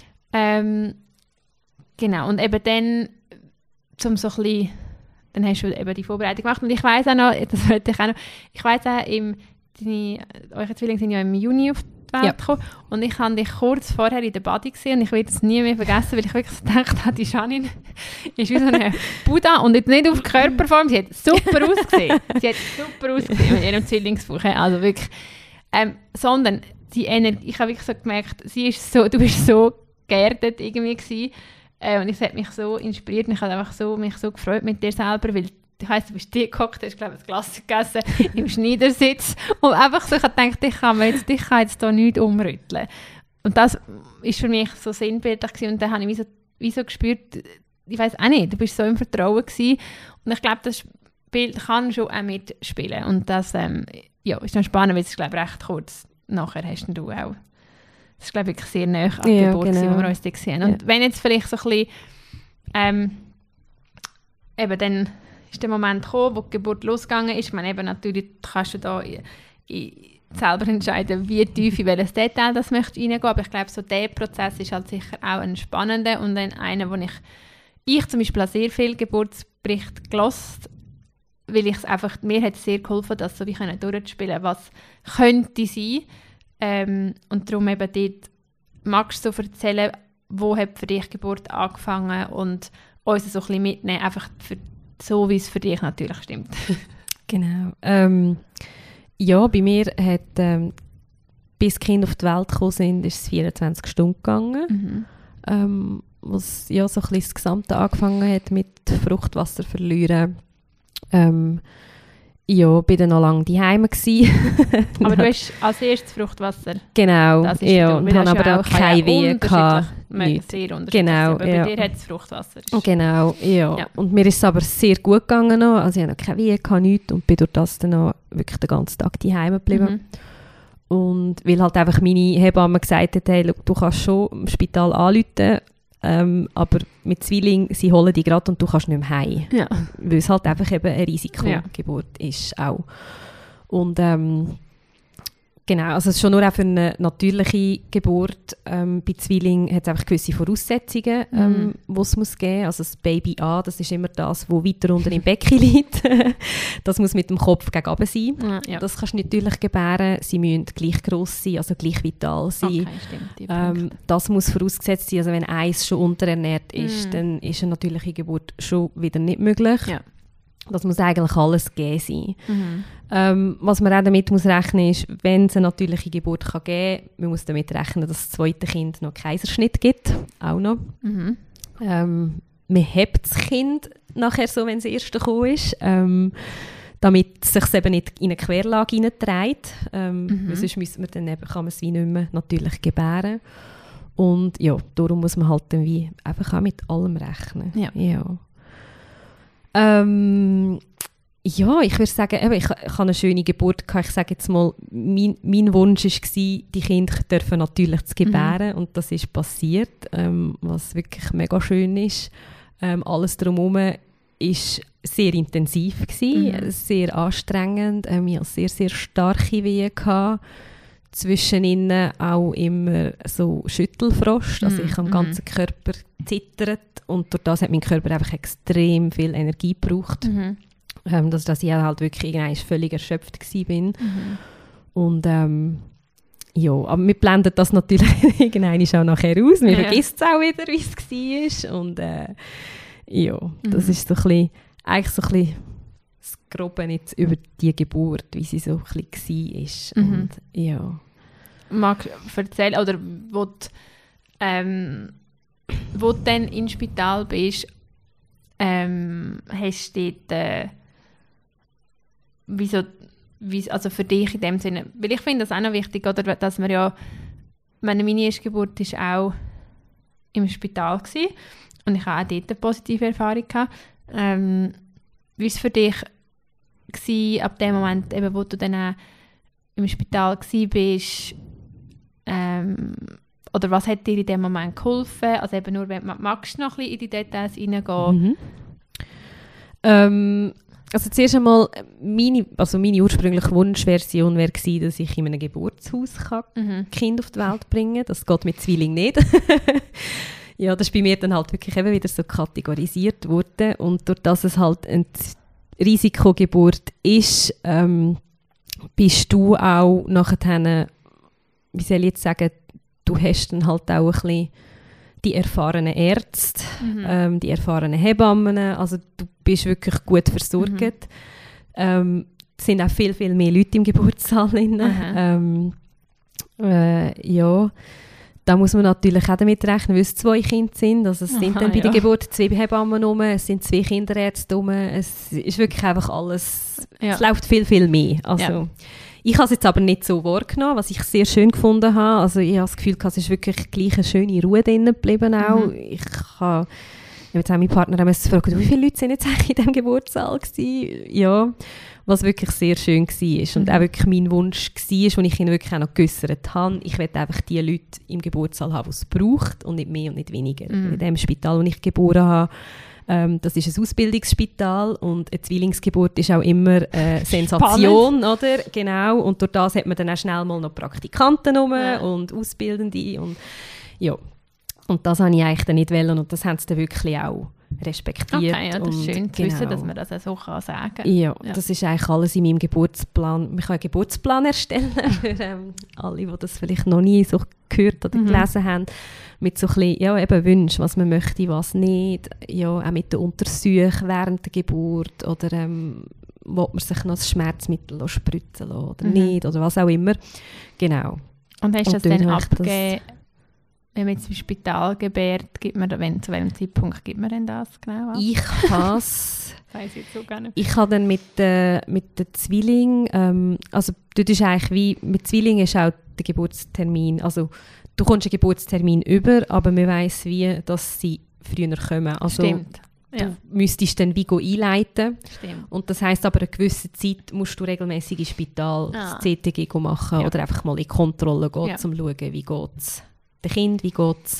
Speaker 1: Genau, und eben dann, zum so ein bisschen, dann hast du eben die Vorbereitung gemacht. Und ich weiss auch noch, das wollte ich auch noch, ich weiss auch, eure Zwillinge sind ja im Juni auf die Welt gekommen. Und ich habe dich kurz vorher in der Body gesehen und ich werde es nie mehr vergessen, weil ich wirklich gedacht habe, die Janine ist wie so eine Buddha und jetzt nicht auf Körperform, sie hat super ausgesehen. Mit ihrem Zwillingsbuch. Also wirklich. Sondern die Energie, ich habe wirklich so gemerkt, du bist so geerdet irgendwie gewesen. Und es hat mich so inspiriert und ich habe einfach mich so gefreut mit dir selber, weil ich weiss, du bist hier gehockt, hast glaube ich ein Glas gegessen im Schneidersitz und einfach so, ich habe gedacht, ich kann jetzt hier nichts umrütteln. Und das war für mich so sinnbildlich gewesen. Und dann habe ich wie so gespürt, ich weiss auch nicht, du bist so im Vertrauen gewesen. Und ich glaube, das Bild kann schon auch mitspielen und das ist dann spannend, weil es glaube ich recht kurz nachher hast du auch. Das ist, glaube ich, sehr nahe an der Geburt, wo wir uns da sehen. Und wenn jetzt vielleicht so ein bisschen, eben dann ist der Moment gekommen, wo die Geburt losgegangen ist. Ich meine, eben natürlich kannst du da selber entscheiden, wie tief in welches Detail das möchtest reingehen. Aber ich glaube, so der Prozess ist halt sicher auch ein spannender und einer, wo ich zum Beispiel auch sehr viel Geburtsberichte gelesen, weil ich es einfach, mir hat es sehr geholfen, das so wie durchzuspielen, was könnte sein. Und darum eben dort, magst du so erzählen, wo hat für dich die Geburt angefangen und uns so ein bisschen mitnehmen, einfach so, wie es für dich natürlich stimmt.
Speaker 2: Genau. Ja, bei mir hat, bis die Kinder auf die Welt gekommen sind, ist es 24 Stunden gegangen. Was ja so ein bisschen das Gesamte angefangen hat mit Fruchtwasser verlieren. Ja, bin dann noch lange daheim gsi.
Speaker 1: Aber du hast als erstes Fruchtwasser.
Speaker 2: Genau,
Speaker 1: das ist
Speaker 2: ja. Und habe aber auch keine Wehe gehabt.
Speaker 1: Sehr unterschiedlich.
Speaker 2: Genau,
Speaker 1: aber bei dir hat es Fruchtwasser.
Speaker 2: Genau, ja. Und mir ist es aber sehr gut gegangen noch. Also ich habe noch keine Wehe gehabt, nichts. Und bin durch das dann noch wirklich den ganzen Tag daheim geblieben. Und weil halt einfach meine Hebamme gesagt hat, hey, du kannst schon im Spital anrufen, aber mit Zwilling, sie holen dich gerade und du kannst nicht mehr heim. Ja. Weil es halt einfach eben eine Risikogeburt ist auch. Und genau, also es ist schon nur auch für eine natürliche Geburt. Bei Zwilling hat es einfach gewisse Voraussetzungen, die es muss geben. Also das Baby A, das ist immer das, das weiter unten im Becken liegt. Das muss mit dem Kopf gegen oben sein. Ja. Das kannst du natürlich gebären. Sie müssen gleich gross sein, also gleich vital sein.
Speaker 1: Okay, stimmt,
Speaker 2: das muss vorausgesetzt sein. Also wenn eins schon unterernährt ist, dann ist eine natürliche Geburt schon wieder nicht möglich. Ja. Das muss eigentlich alles gegeben sein. Was man auch damit muss rechnen ist, wenn es eine natürliche Geburt kann geben kann, man muss damit rechnen, dass das zweite Kind noch Kaiserschnitt gibt. Auch noch. Man hebt das Kind nachher so, wenn das erste gekommen ist, damit es sich eben nicht in eine Querlage hineinträgt. Weil sonst müssen wir dann eben, kann man es wie nicht mehr natürlich gebären. Und ja, darum muss man halt dann wie einfach auch mit allem rechnen. Ja. Ja, ich würde sagen, ich hatte eine schöne Geburt gehabt. Ich sage jetzt mal, mein Wunsch war, die Kinder dürfen natürlich zu gebären und das ist passiert, was wirklich mega schön ist. Alles drumherum war sehr intensiv gewesen, sehr anstrengend. Ich hatte sehr, sehr starke Wehen gehabt. Zwischen ihnen auch immer so Schüttelfrost, also ich am ganzen Körper zittert und durch das hat mein Körper einfach extrem viel Energie gebraucht, dass ich halt wirklich völlig erschöpft war. Und ja, aber wir blenden das natürlich irgendwann auch nachher aus, wir vergessen es auch wieder, wie es war und ja, das ist so ein bisschen, eigentlich so ein bisschen das Grobe jetzt über die Geburt, wie sie so ein bisschen war. Und ja.
Speaker 1: Magst du erzählen, oder wo du dann ins Spital bist, hast du dort also für dich in dem Sinne, weil ich finde das auch noch wichtig, oder, dass man ja, meine erste Geburt war auch im Spital gewesen, und ich habe auch dort eine positive Erfahrung gehabt. Wie war es für dich gewesen, ab dem Moment, eben, wo du dann auch im Spital warst, oder was hat dir in dem Moment geholfen? Also eben nur, wenn magst du noch ein bisschen in die Details reingehen?
Speaker 2: Also zuerst einmal, meine ursprüngliche Wunschversion wäre gewesen, dass ich in einem Geburtshaus Kind auf die Welt bringen kann. Das geht mit Zwilling nicht. Ja, das ist bei mir dann halt wirklich eben wieder so kategorisiert worden. Und durch das es halt eine Risikogeburt ist, bist du auch nachher, wie soll ich jetzt sagen, du hast dann halt auch ein bisschen die erfahrenen Ärzte, die erfahrenen Hebammen, also du bist wirklich gut versorgt. Es sind auch viel, viel mehr Leute im Geburtssaal drin. Ja, da muss man natürlich auch damit rechnen, weil es 2 Kinder sind. Also es sind dann bei der Geburt 2 Hebammen rum, es sind 2 Kinderärzte rum. Es ist wirklich einfach alles, es läuft viel, viel mehr. Also, ich habe es jetzt aber nicht so wahrgenommen, was ich sehr schön gefunden habe. Also ich habe das Gefühl, es ist wirklich gleich eine schöne Ruhe drin geblieben auch. Ich habe jetzt auch meinen Partner gefragt, wie viele Leute sind jetzt eigentlich in diesem Geburtssaal gewesen? Ja, was wirklich sehr schön war und auch wirklich mein Wunsch war, und ich ihn wirklich auch noch geäussert habe. Ich will einfach die Leute im Geburtssaal haben, die es braucht und nicht mehr und nicht weniger. In dem Spital, wo ich geboren habe, das ist ein Ausbildungsspital und eine Zwillingsgeburt ist auch immer Sensation, oder? Genau. Und durch das hat man dann auch schnell mal noch Praktikanten rum und Ausbildende und ja. Und das habe ich eigentlich dann nicht wollen und das haben sie dann wirklich auch respektiert.
Speaker 1: Okay, ja, das ist schön zu wissen, dass man das auch so sagen kann.
Speaker 2: Ja, das ist eigentlich alles in meinem Geburtsplan. Man kann einen Geburtsplan erstellen für alle, die das vielleicht noch nie so gehört oder gelesen haben. Mit so ein bisschen, ja, eben Wünschen, was man möchte, was nicht. Ja, auch mit den Untersuchungen während der Geburt oder will man sich noch das Schmerzmittel spritzen lassen oder nicht oder was auch immer. Genau.
Speaker 1: Und hast du das dann abgegeben? Wenn man jetzt im Spital gebärt, zu welchem Zeitpunkt gibt man denn das genau ab?
Speaker 2: Ich habe es.
Speaker 1: Weiss ich jetzt so gar nicht.
Speaker 2: Ich habe dann mit den Zwillingen, also dort ist eigentlich wie, mit Zwillingen ist auch der Geburtstermin, also du kommst einen Geburtstermin über, aber man weiss wie, dass sie früher kommen. Also,
Speaker 1: stimmt. Ja.
Speaker 2: Du müsstest dann wie einleiten.
Speaker 1: Stimmt.
Speaker 2: Und das heisst aber, eine gewisse Zeit musst du regelmäßig ins Spital das CTG machen oder einfach mal in Kontrolle gehen, um zu schauen, wie geht es dem Kind, wie geht es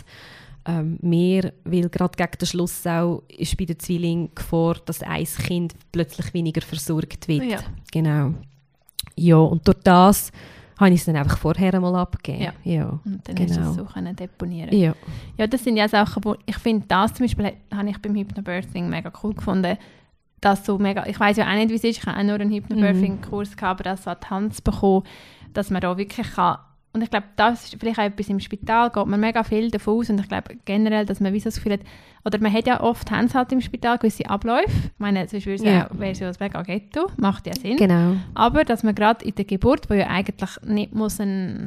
Speaker 2: mir, weil gerade gegen den Schluss auch ist bei den Zwillingen Gefahr, dass ein Kind plötzlich weniger versorgt wird. Ja. Genau. Ja, und durch das habe ich es dann einfach vorher mal abgegeben. Ja.
Speaker 1: Und dann hast du es so deponieren.
Speaker 2: Ja.
Speaker 1: Ja, das sind ja Sachen, wo ich finde, das zum Beispiel habe ich beim Hypnobirthing mega cool gefunden. Dass so mega, ich weiss ja auch nicht, wie es ist, ich habe auch nur einen Hypnobirthing-Kurs gehabt, aber das so an die Hand zu bekommen, dass man da wirklich kann. Und ich glaube, das ist vielleicht auch etwas im Spital, geht man mega viel davon aus. Und ich glaube generell, dass man wie so das Gefühl hat, oder man hat ja oft, haben halt im Spital gewisse Abläufe. Ich meine, sonst wäre es ja ein mega Ghetto, macht ja Sinn.
Speaker 2: Genau.
Speaker 1: Aber dass man gerade in der Geburt, wo ja eigentlich nicht muss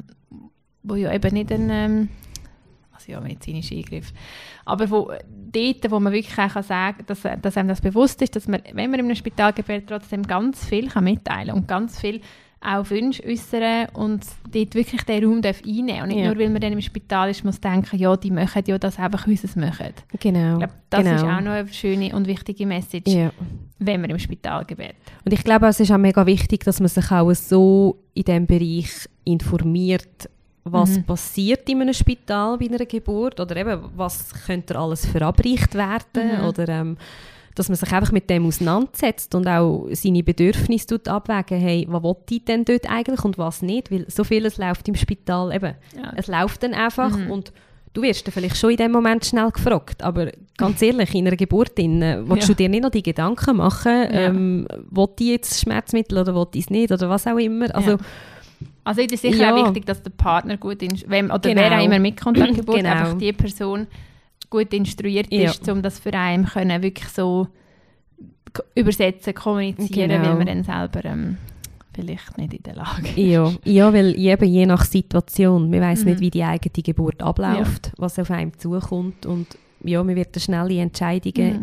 Speaker 1: wo ja eben nicht ein medizinischer Eingriff, aber dort, wo man wirklich auch sagen kann, dass einem das bewusst ist, dass man, wenn man in einem Spital gebärt, trotzdem ganz viel kann mitteilen und ganz viel auch Wünsche äußern und dort wirklich den Raum einnehmen darf. Und nicht nur, weil man dann im Spital ist, muss denken, ja, die machen ja das einfach, wie sie es machen.
Speaker 2: Genau.
Speaker 1: Ich glaube, das ist auch noch eine schöne und wichtige Message, wenn man im Spital gebärt.
Speaker 2: Und ich glaube, es ist auch mega wichtig, dass man sich auch so in diesem Bereich informiert, was passiert in einem Spital bei einer Geburt oder eben, was könnte alles verabreicht werden oder dass man sich einfach mit dem auseinandersetzt und auch seine Bedürfnisse abwägen, hey, was will ich denn dort eigentlich und was nicht, weil so vieles läuft im Spital eben. Ja. Es läuft dann einfach und du wirst dann vielleicht schon in dem Moment schnell gefragt, aber ganz ehrlich, in einer Geburt willst du dir nicht noch die Gedanken machen, will ich jetzt Schmerzmittel oder will ich es nicht oder was auch immer. Also
Speaker 1: es ist sicher auch wichtig, dass der Partner gut wer auch immer mitkommt an die Geburt, einfach die Person gut instruiert ist, um das für einen können wirklich so übersetzen, kommunizieren, weil man dann selber vielleicht nicht in der Lage ist.
Speaker 2: Ja, weil je nach Situation, man weiss nicht, wie die eigene Geburt abläuft, was auf einem zukommt und man wird schnelle Entscheidungen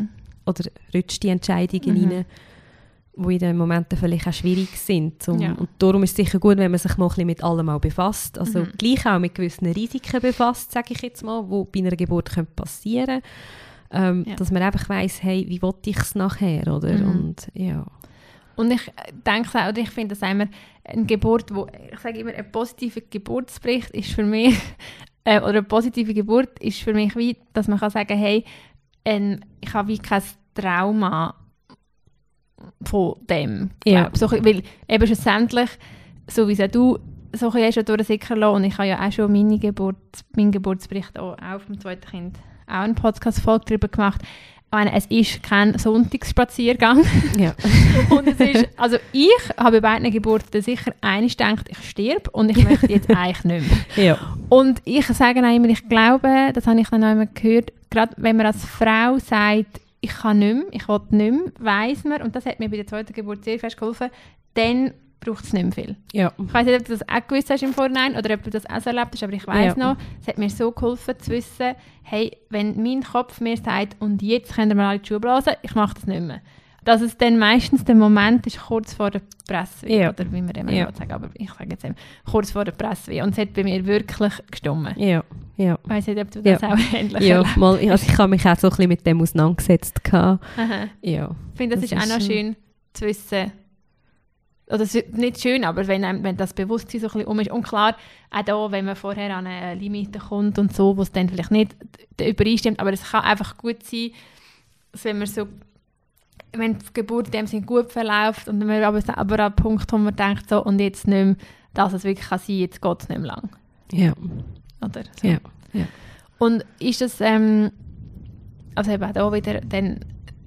Speaker 2: oder rutscht die Entscheidungen rein, die in den Momenten vielleicht auch schwierig sind. Und darum ist es sicher gut, wenn man sich mal ein bisschen mit allem auch befasst. Also gleich auch mit gewissen Risiken befasst, sage ich jetzt mal, die bei einer Geburt passieren können. Dass man einfach weiss, hey, wie will ich es nachher, oder? Und ja.
Speaker 1: Und ich denke auch, oder ich finde, dass einmal eine Geburt, ich sage immer, ein positiver Geburtsbericht ist für mich, oder eine positive Geburt ist für mich wie, dass man kann sagen, hey, ich habe wie kein Trauma von dem.
Speaker 2: Ja.
Speaker 1: So, weil eben schlussendlich, so wie du so ein schon durchsickern lassen, und ich habe ja auch schon meinen Geburtsbericht auch auf dem zweiten Kind auch eine Podcast-Folge darüber gemacht. Es ist kein Sonntagsspaziergang. Ja. Und es ist, also ich habe bei beiden Geburten sicher eines gedacht, ich sterbe und ich möchte jetzt eigentlich nicht mehr. Ja. Und ich sage auch immer, ich glaube, das habe ich dann auch immer gehört, gerade wenn man als Frau sagt, ich kann nicht mehr, ich will nicht mehr, weiss man, und das hat mir bei der zweiten Geburt sehr fest geholfen, dann braucht es nicht mehr viel. Ja. Ich weiss nicht, ob du das auch gewusst hast im Vorhinein oder ob du das auch so erlebt hast, aber ich weiss noch, es hat mir so geholfen zu wissen, hey, wenn mein Kopf mir sagt, und jetzt können wir alle die Schuhe blasen, ich mache das nicht mehr. Dass es dann meistens der Moment ist, kurz vor der Pressweh, oder wie man immer sagen, aber ich sage jetzt eben, kurz vor der Pressweh. Und es hat bei mir wirklich gestummen. Ja. Ja. Ich weiss nicht, ob du das auch ähnlich erlebst.
Speaker 2: Mal, also ich habe mich auch so ein bisschen mit dem auseinandergesetzt. Ja.
Speaker 1: Ich finde, das ist auch noch schön zu wissen. Oder nicht schön, aber wenn das Bewusstsein so ein bisschen ist. Und klar, auch da, wenn man vorher an eine Limite kommt und so, wo es dann vielleicht nicht übereinstimmt, aber es kann einfach gut sein, dass wenn die Geburt in dem Sinne gut verläuft und man aber an einen Punkt, wo man denkt, so, und jetzt nicht mehr, dass es wirklich kann sein, jetzt geht es nicht mehr lang. Ja. Oder so. Ja. Und ist das, also eben auch da wieder, dann,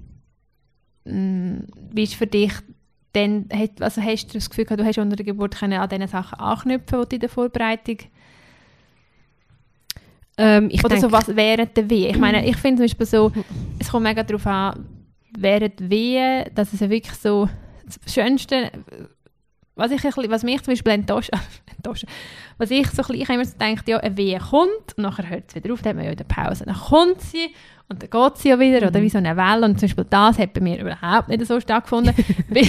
Speaker 1: wie ist für dich, dann hast du das Gefühl gehabt, du hast unter der Geburt an diesen Sachen anknüpfen, die du in der Vorbereitung oder so was während der Wehe. Ich meine, ich finde zum Beispiel so, es kommt mega darauf an, während der Wehe, dass es ja wirklich so das Schönste, was mich zum Beispiel enttäuscht, was ich so ein bisschen, ich habe immer so gedacht, ja, eine Wehe kommt und nachher hört es wieder auf, dann hat man ja wieder Pause. Dann kommt sie und dann geht sie ja wieder, oder wie so eine Welle. Und zum Beispiel das hat bei mir überhaupt nicht so stattgefunden. Bei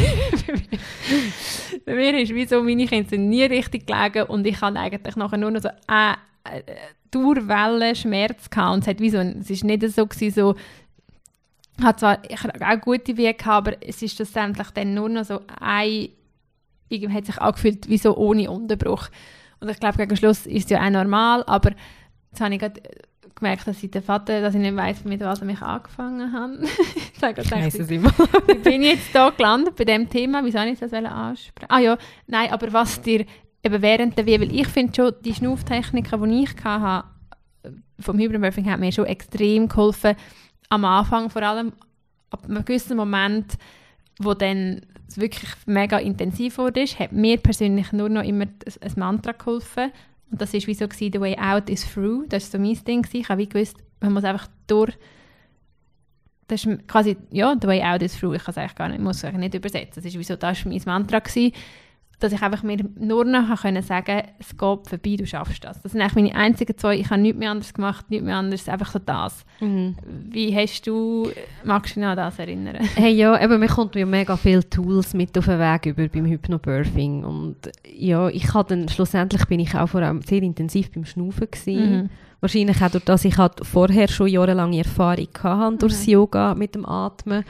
Speaker 1: mir ist wie so, meine Kinder sind nie richtig gelegen und ich hatte eigentlich nachher nur noch so Dauerwellen Schmerz gehabt. Und es hat wie so, es ist nicht so gewesen, so, ich hatte auch gute Wege gehabt, aber es ist schlussendlich dann nur noch so irgendwie hat sich angefühlt wie so ohne Unterbruch. Und ich glaube, gegen Schluss ist es ja auch normal, aber jetzt habe ich gerade gemerkt, dass ich nicht weiss, mit was ich angefangen habe. Ich weiss es immer. Wie bin ich jetzt hier gelandet bei diesem Thema? Wieso habe ich das ansprechen? Ah ja, nein, aber was dir eben während der Wehe, weil ich finde schon, die Schnauftechniken, die ich hatte, vom Hypnobirthing, hat mir schon extrem geholfen. Am Anfang vor allem, ab einem gewissen Moment, wo dann es wirklich mega intensiv wurde, hat mir persönlich nur noch immer ein Mantra geholfen. Und das war wie so, the way out is through. Das war so mein Ding. Ich habe wie gewusst, man muss einfach durch. Das ist quasi, ja, the way out is through. Ich kann es eigentlich gar nicht, muss es nicht übersetzen. Das war mein Mantra gewesen, dass ich einfach mir nur noch sagen konnte, es geht vorbei, du schaffst das. Das sind eigentlich meine einzigen zwei. Ich habe nichts mehr anderes gemacht, nichts mehr anderes, einfach so das. Mhm. Wie magst du dich noch an das erinnern?
Speaker 2: Hey, ja, eben, mir kommt ja mega viele Tools mit auf den Weg über beim Hypnobirthing. Und ja, schlussendlich bin ich auch vor allem sehr intensiv beim Schnaufen gewesen. Mhm. Wahrscheinlich auch durch das, ich hatte vorher schon jahrelange Erfahrung hatte durch das Yoga mit dem Atmen.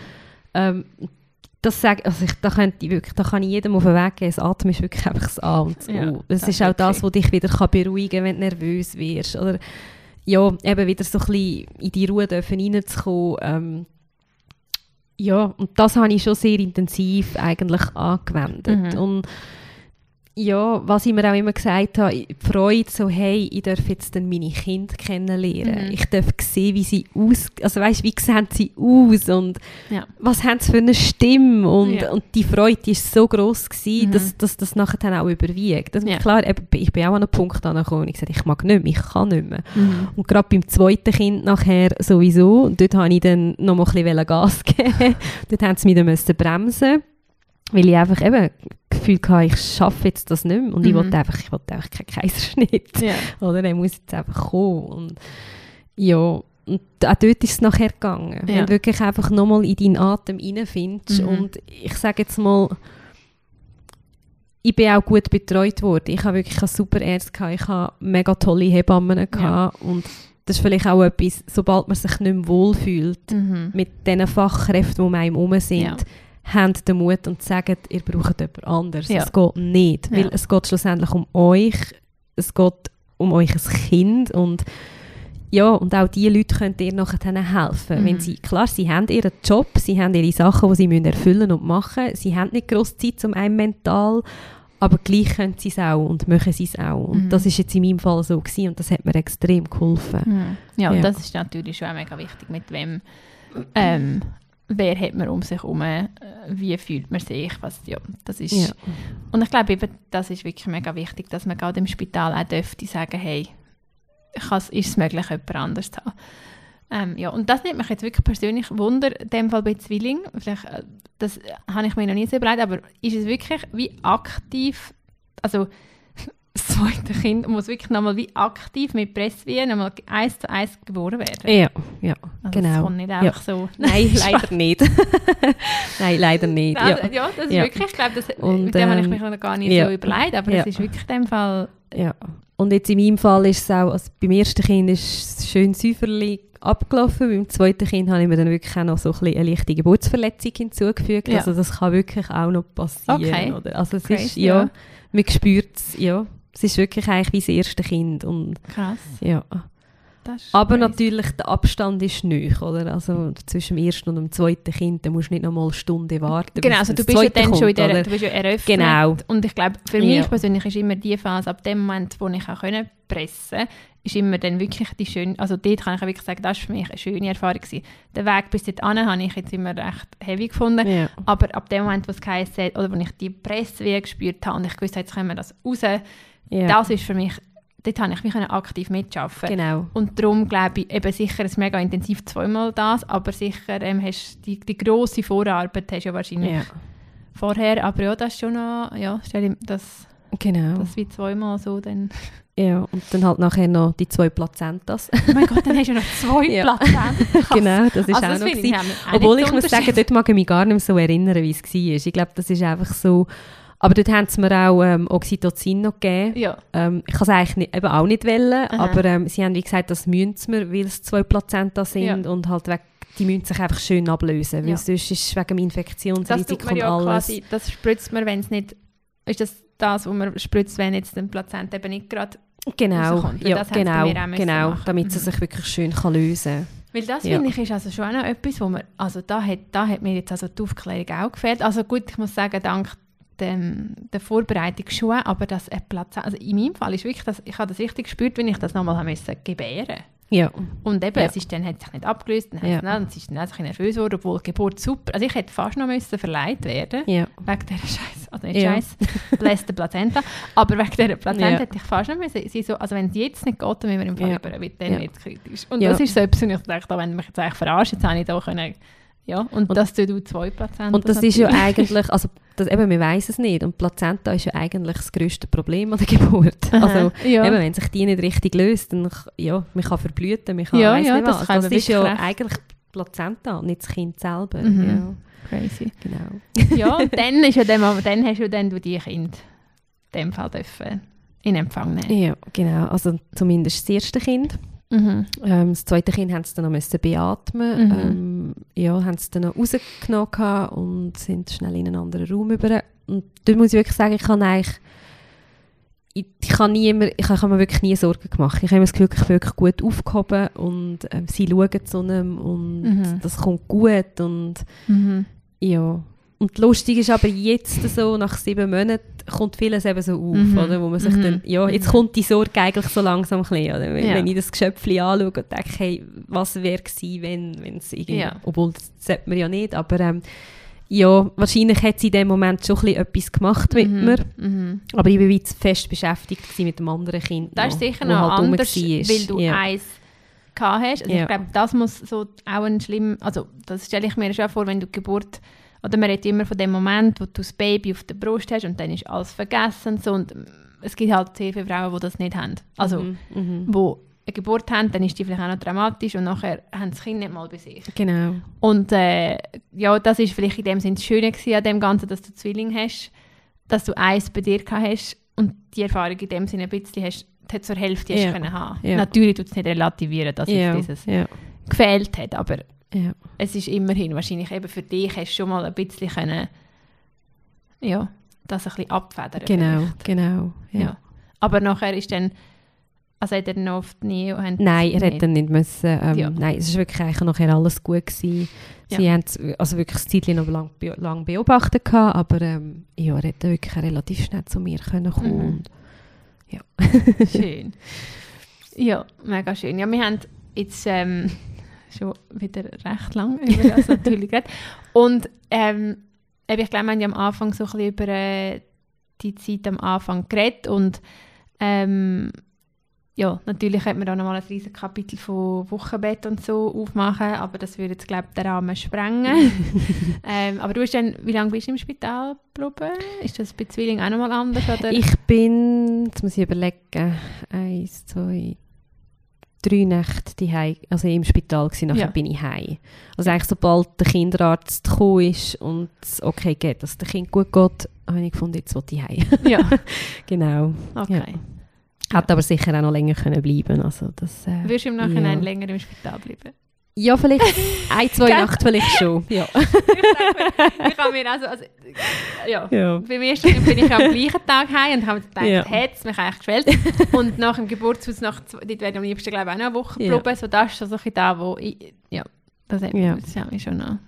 Speaker 2: Da kann ich jedem auf den Weg gehen. Das Atmen ist wirklich einfach das A und das O. Das ist auch das, was dich wieder beruhigen kann, wenn du nervös wirst. Oder ja, eben wieder so ein bisschen in die Ruhe reinzukommen. Ja, und das habe ich schon sehr intensiv eigentlich angewendet. Mhm. Und ja, was ich mir auch immer gesagt habe, die Freude, so, hey, ich darf jetzt dann meine Kinder kennenlernen. Mhm. Ich darf sehen, wie sie wie sehen sie aus und was haben sie für eine Stimme. Und die Freude war so gross gewesen, dass das nachher dann auch überwiegt. Also klar, ich bin auch an einen Punkt angekommen und ich gesagt, ich mag nicht mehr, ich kann nicht mehr. Mhm. Und gerade beim zweiten Kind nachher sowieso, und dort habe ich dann noch mal ein bisschen Gas geben. Dort haben sie mich bremsen, weil ich einfach eben Gefühl hatte, ich schaffe jetzt das nicht mehr. Und ich wollte einfach keinen Kaiserschnitt. Yeah. Oder er muss jetzt einfach kommen. Und ja, Und auch dort ist es nachher gegangen. Wenn du wirklich einfach nochmal in deinen Atem reinfindest. Und ich sage jetzt mal, ich bin auch gut betreut worden. Ich habe wirklich einen super Ärzte gehabt. Ich habe mega tolle Hebammen gehabt. Und das ist vielleicht auch etwas, sobald man sich nicht mehr wohlfühlt mit den Fachkräften, die um einen herum sind, haben den Mut und sagen, ihr braucht jemand anderes. Es geht nicht. Weil es geht schlussendlich um euch. Es geht um euch als Kind. Und und auch diese Leute können dir nachher helfen. Wenn sie, klar, sie haben ihren Job, sie haben ihre Sachen, die sie erfüllen und machen müssen. Sie haben nicht grosse Zeit um einen mental, aber gleich können sie es auch und machen sie es auch. Und das war jetzt in meinem Fall so gewesen, und das hat mir extrem geholfen.
Speaker 1: Ja, und das ist natürlich schon auch mega wichtig, mit wem, wer hat man um sich herum, wie fühlt man sich, was, das ist. Und ich glaube eben, das ist wirklich mega wichtig, dass man gerade im Spital auch dürfte sagen, hey, ist es möglich, jemand anderes zu haben. Und das nimmt mich jetzt wirklich persönlich Wunder, in dem Fall bei Zwilling. Vielleicht, das habe ich mir noch nie so überlegt, aber ist es wirklich wie aktiv, also das zweite Kind muss wirklich nochmal wie aktiv mit Presswehen nochmal 1:1 geboren werden?
Speaker 2: Ja,
Speaker 1: also
Speaker 2: genau.
Speaker 1: Das kommt nicht einfach so.
Speaker 2: Nein, leider nicht. Nein, leider nicht.
Speaker 1: Das ist wirklich, ich glaube, mit dem habe ich mich noch gar nicht so überlegt, aber das ist wirklich in dem Fall...
Speaker 2: Ja. Und jetzt in meinem Fall ist es auch, also beim ersten Kind ist es schön säuferlich abgelaufen, beim zweiten Kind habe ich mir dann wirklich auch noch so ein bisschen eine leichte Geburtsverletzung hinzugefügt. Also das kann wirklich auch noch passieren. Okay. Oder? Also es ist, man spürt es, es ist wirklich eigentlich wie das erste Kind. Und,
Speaker 1: krass.
Speaker 2: Ja. Aber natürlich, der Abstand ist nicht, oder? Also zwischen dem ersten und dem zweiten Kind, da musst du nicht noch mal eine Stunde warten.
Speaker 1: Genau, also du bist ja dann schon du bist ja eröffnet.
Speaker 2: Genau.
Speaker 1: Und ich glaube, für mich persönlich ist immer die Phase, ab dem Moment, wo ich auch pressen konnte, ist immer dann wirklich die schöne, also dort kann ich wirklich sagen, das war für mich eine schöne Erfahrung gewesen. Den Weg bis dorthin habe ich jetzt immer recht heavy gefunden, aber ab dem Moment, wo es geheißen hat, oder wo ich die Presswehe gespürt habe und ich wusste, jetzt können wir das raus, das ist für mich, dort habe ich mich aktiv mitarbeiten.
Speaker 2: Genau.
Speaker 1: Und darum glaube ich, eben sicher ist mega intensiv zweimal das, aber sicher hast die grosse Vorarbeit hast du ja wahrscheinlich vorher, aber das ist schon noch, das wie zweimal so dann...
Speaker 2: Ja, und dann halt nachher noch die 2 Plazentas.
Speaker 1: Oh mein Gott, dann hast du noch 2 Plazentas.
Speaker 2: Genau, das ist also auch noch gewesen. Obwohl ich muss sagen, dort mag ich mich gar nicht mehr so erinnern, wie es war. Ich glaube, das ist einfach so... Aber dort haben sie mir auch Oxytocin noch gegeben. Ja. Ich kann es eigentlich eben auch nicht wollen, aber sie haben wie gesagt, das müssen sie mir, weil es 2 Plazenta sind und halt die müssen sich einfach schön ablösen, weil sonst ist es wegen dem Infektionsrisiko und alles.
Speaker 1: Quasi, das spritzt man, wenn es nicht... Ist das, was man spritzt, wenn jetzt ein Plazenta eben nicht gerade rauskommt?
Speaker 2: Ja, genau, damit sie sich wirklich schön lösen kann.
Speaker 1: Weil das, finde ich, ist also schon auch noch etwas, wo man... Also da hat mir jetzt also die Aufklärung auch gefehlt. Also gut, ich muss sagen, dank der Vorbereitung schon, aber dass ein Plazenta... Also in meinem Fall ist wirklich, ich habe das richtig gespürt, wenn ich das nochmal gebären musste.
Speaker 2: Ja.
Speaker 1: Und eben, es ist dann, hat sich nicht abgelöst, dann es ist dann einfach nervös geworden, obwohl die Geburt super... Also ich hätte fast noch verleiht werden wegen dieser Scheiße, also nicht Scheiße, bläste Plazenta, aber wegen dieser Plazenta hätte ich fast noch sie so, also wenn es jetzt nicht geht, dann müssen wir im Fall dann wird es kritisch. Und das ist so etwas, und ich dachte, wenn mich jetzt eigentlich verarscht, jetzt habe ich da können... Ja, und das tut 2%.
Speaker 2: Und das ist ja eigentlich, also eben, wir weiss es nicht, und Plazenta ist ja eigentlich das grösste Problem an der Geburt. Also eben, wenn sich die nicht richtig löst, dann man kann verblüten, man kann weiss nicht was. Das ist ja eigentlich Plazenta, nicht das Kind selber. Ja.
Speaker 1: Crazy.
Speaker 2: Genau.
Speaker 1: Ja, und dann hast du dann die Kinder in dem Fall dürfen in Empfang nehmen.
Speaker 2: Ja, genau, also zumindest das erste Kind. Das zweite Kind haben sie dann noch beatmen. Haben sie dann noch rausgenommen und sind schnell in einen anderen Raum über. Und dort muss ich wirklich sagen, ich habe mir wirklich nie Sorgen gemacht. Ich habe das Gefühl, ich bin wirklich gut aufgehoben und sie schauen zu einem und das kommt gut. Und Und lustig ist aber jetzt so, nach 7 Monaten kommt vieles eben so auf, oder? Wo man sich dann, jetzt kommt die Sorge eigentlich so langsam ein bisschen, oder? Wenn ich das Geschöpfchen anschaue und denke, hey, was wäre gewesen, wenn es irgendwie, obwohl das sollte man ja nicht, aber wahrscheinlich hat sie in dem Moment schon ein bisschen etwas gemacht mit mir, aber ich war weit fest beschäftigt mit dem anderen Kind.
Speaker 1: Das ist sicher noch halt anders, weil du eins gehabt hast. Also ich glaube, das muss so auch ein schlimm, also das stelle ich mir schon vor, wenn du die Geburt... Oder man redet immer von dem Moment, wo du das Baby auf der Brust hast und dann ist alles vergessen. So. Und es gibt halt sehr viele Frauen, die das nicht haben. Also, wo Geburt haben, dann ist die vielleicht auch noch dramatisch und nachher haben das Kind nicht mal bei sich.
Speaker 2: Genau.
Speaker 1: Und ja, das ist vielleicht in dem Sinne das Schöne an dem Ganzen, dass du Zwilling hast, dass du eins bei dir gehabt hast und die Erfahrung in dem Sinne ein bisschen hast, zur Hälfte hast können haben.
Speaker 2: Ja.
Speaker 1: Natürlich tut es nicht relativieren, dass jetzt dieses gefehlt hat, aber es ist immerhin wahrscheinlich eben für dich hast du schon mal ein bisschen können, ja, das ein bisschen abfedern.
Speaker 2: Genau. Ja.
Speaker 1: Aber nachher ist dann, also hat er dann oft nie...
Speaker 2: Nein, er hätte dann nicht müssen. Nein, es war wirklich eigentlich nachher alles gut gewesen. Sie haben also wirklich das Zeitchen noch lang beobachtet gehabt, aber er hätte wirklich relativ schnell zu mir können kommen. Und, ja.
Speaker 1: Schön. Ja, mega schön. Ja, wir haben jetzt schon wieder recht lang über das natürlich geredet. Und ich glaube, wir haben ja am Anfang so ein bisschen über die Zeit am Anfang geredet und ja, natürlich könnte man da nochmal ein riesiges Kapitel von Wochenbett und so aufmachen, aber das würde jetzt, glaube ich, den Rahmen sprengen. Aber du hast dann, wie lange bist du im Spital geblieben? Ist das bei Zwilling auch nochmal anders? Oder?
Speaker 2: Ich bin, jetzt muss ich überlegen, 1, 2, 3 Nächte daheim, also im Spital gewesen, nachher bin ich heim. Also eigentlich sobald der Kinderarzt gekommen ist und es okay geht, dass dem Kind gut geht, habe ich gefunden, jetzt will ich heim.
Speaker 1: Ja.
Speaker 2: Genau.
Speaker 1: Okay.
Speaker 2: Ja. Hätte aber sicher auch noch länger können bleiben. Also das,
Speaker 1: würdest du im Nachhinein länger im Spital bleiben?
Speaker 2: Ja, vielleicht 1, 2 Nächte vielleicht schon. Ja.
Speaker 1: Ich habe mir beim ersten Kind bin ich am gleichen Tag heim und habe gedacht, hätte es mich eigentlich geschwellt. Und nach dem Geburtshaus, dort werde ich am liebsten, glaube ich, auch noch eine Woche bleiben. So, das ist so ein bisschen da, wo ich, das hat mich schon noch,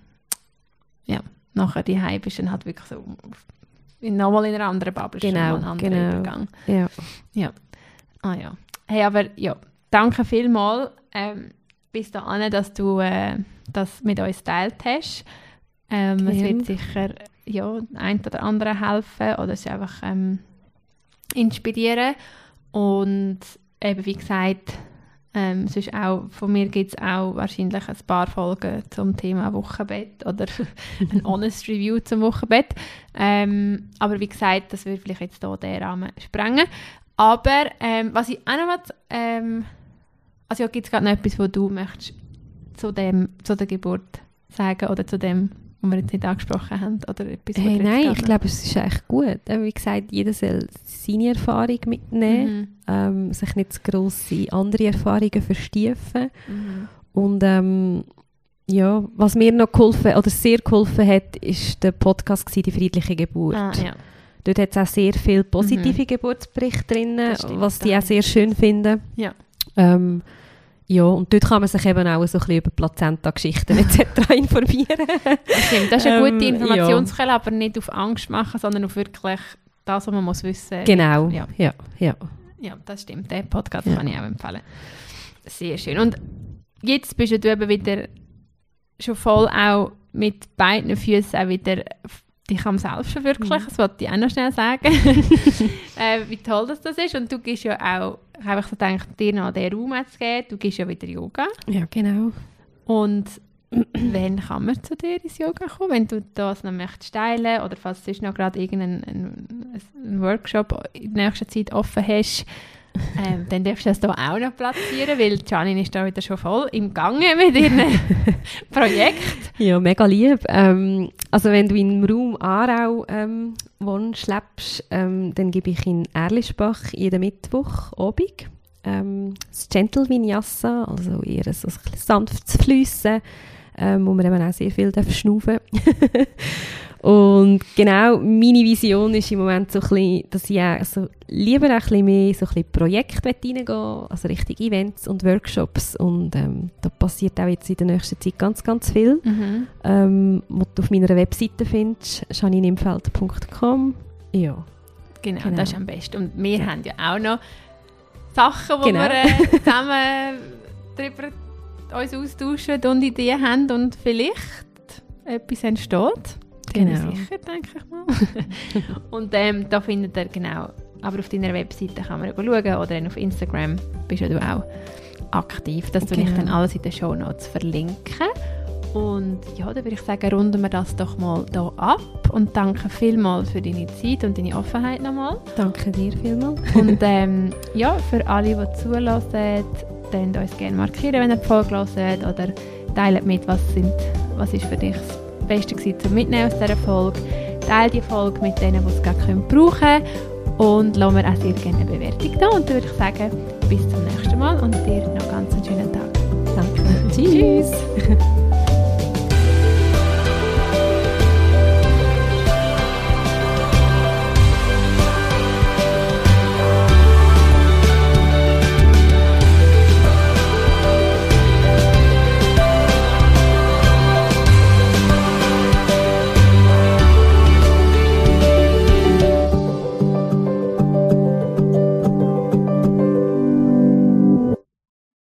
Speaker 1: nachher die Heim bist dann halt wirklich so nochmal in einer anderen Bubble,
Speaker 2: genau,
Speaker 1: ein anderer Übergang.
Speaker 2: Ja.
Speaker 1: Ah ja. Hey, aber danke vielmals bis dahin, dass du das mit uns geteilt hast. Es wird sicher ein oder andere helfen oder es einfach inspirieren. Und eben wie gesagt, sonst auch, von mir gibt es auch wahrscheinlich ein paar Folgen zum Thema Wochenbett oder ein Honest Review zum Wochenbett. Aber wie gesagt, das würde vielleicht jetzt hier den Rahmen sprengen. Aber was ich auch noch also gibt es gerade noch etwas, was du möchtest zu der Geburt sagen oder zu dem, was wir jetzt nicht angesprochen haben? Oder etwas,
Speaker 2: nein, ich glaube, es ist echt gut. Wie gesagt, jeder soll seine Erfahrung mitnehmen, sich nicht zu grosse andere Erfahrungen verstiefen. Und was mir noch geholfen oder sehr geholfen hat, ist der Podcast «Die friedliche Geburt». Dort hat es auch sehr viele positive Geburtsberichte drin, was die auch sehr schön finden.
Speaker 1: Ja.
Speaker 2: Und dort kann man sich eben auch so ein bisschen über Plazenta-Geschichten etc. informieren.
Speaker 1: Das stimmt, das ist eine gute Informationsquelle, aber nicht auf Angst machen, sondern auf wirklich das, was man muss wissen.
Speaker 2: Genau, ja,
Speaker 1: das stimmt, den Podcast kann ich auch empfehlen. Sehr schön. Und jetzt bist du eben wieder schon voll auch mit beiden Füßen auch wieder dich am Selbstverwirklichen, das wollte ich auch noch schnell sagen, wie toll das ist. Und du gibst ja auch, ich habe so gedacht, dir noch den Raum zu geben, du gibst ja wieder Yoga.
Speaker 2: Ja, genau.
Speaker 1: Und wann kann man zu dir ins Yoga kommen, wenn du das noch möchtest teilen oder falls du noch gerade irgendeinen Workshop in der nächsten Zeit offen hast, dann darfst du das hier auch noch platzieren, weil Janine ist da wieder schon voll im Gange mit ihrem Projekt.
Speaker 2: Ja, mega lieb. Also wenn du im Raum Aarau wohnst, lebst, dann gebe ich in Erlischbach jeden Mittwoch Abend das Gentle Vinyasa, also eher so ein sanftes Fliessen, wo man eben auch sehr viel schnaufen darf. Und genau, meine Vision ist im Moment so ein bisschen, dass ich auch lieber ein bisschen mehr so ein bisschen Projekte reingehen will, also richtig Events und Workshops. Und da passiert auch jetzt in der nächsten Zeit ganz, ganz viel. Was du auf meiner Webseite findest, janinimfeld.com. Ja.
Speaker 1: Genau, das ist am besten. Und wir haben ja auch noch Sachen, wo wir zusammen darüber uns austauschen und Ideen haben und vielleicht etwas entsteht.
Speaker 2: Genau.
Speaker 1: Sicher, denke ich mal. Und da findet ihr aber auf deiner Webseite kann man schauen oder dann auf Instagram bist du auch aktiv. Das tue ich dann alles in den Shownotes verlinken. Und dann würde ich sagen, runden wir das doch mal hier ab und danke vielmals für deine Zeit und deine Offenheit nochmal.
Speaker 2: Danke dir vielmals.
Speaker 1: Und für alle, die zulassen, könnt uns gerne markieren, wenn ihr die Folge hört, oder teilt mit, was ist für dich das Beste gewesen, zum Mitnehmen aus dieser Folge. Teilt die Folge mit denen, die es gerade brauchen können, und lasst mir auch sehr gerne eine Bewertung da. Und dann würde ich sagen, bis zum nächsten Mal und dir noch ganz einen schönen Tag.
Speaker 2: Danke. Tschüss.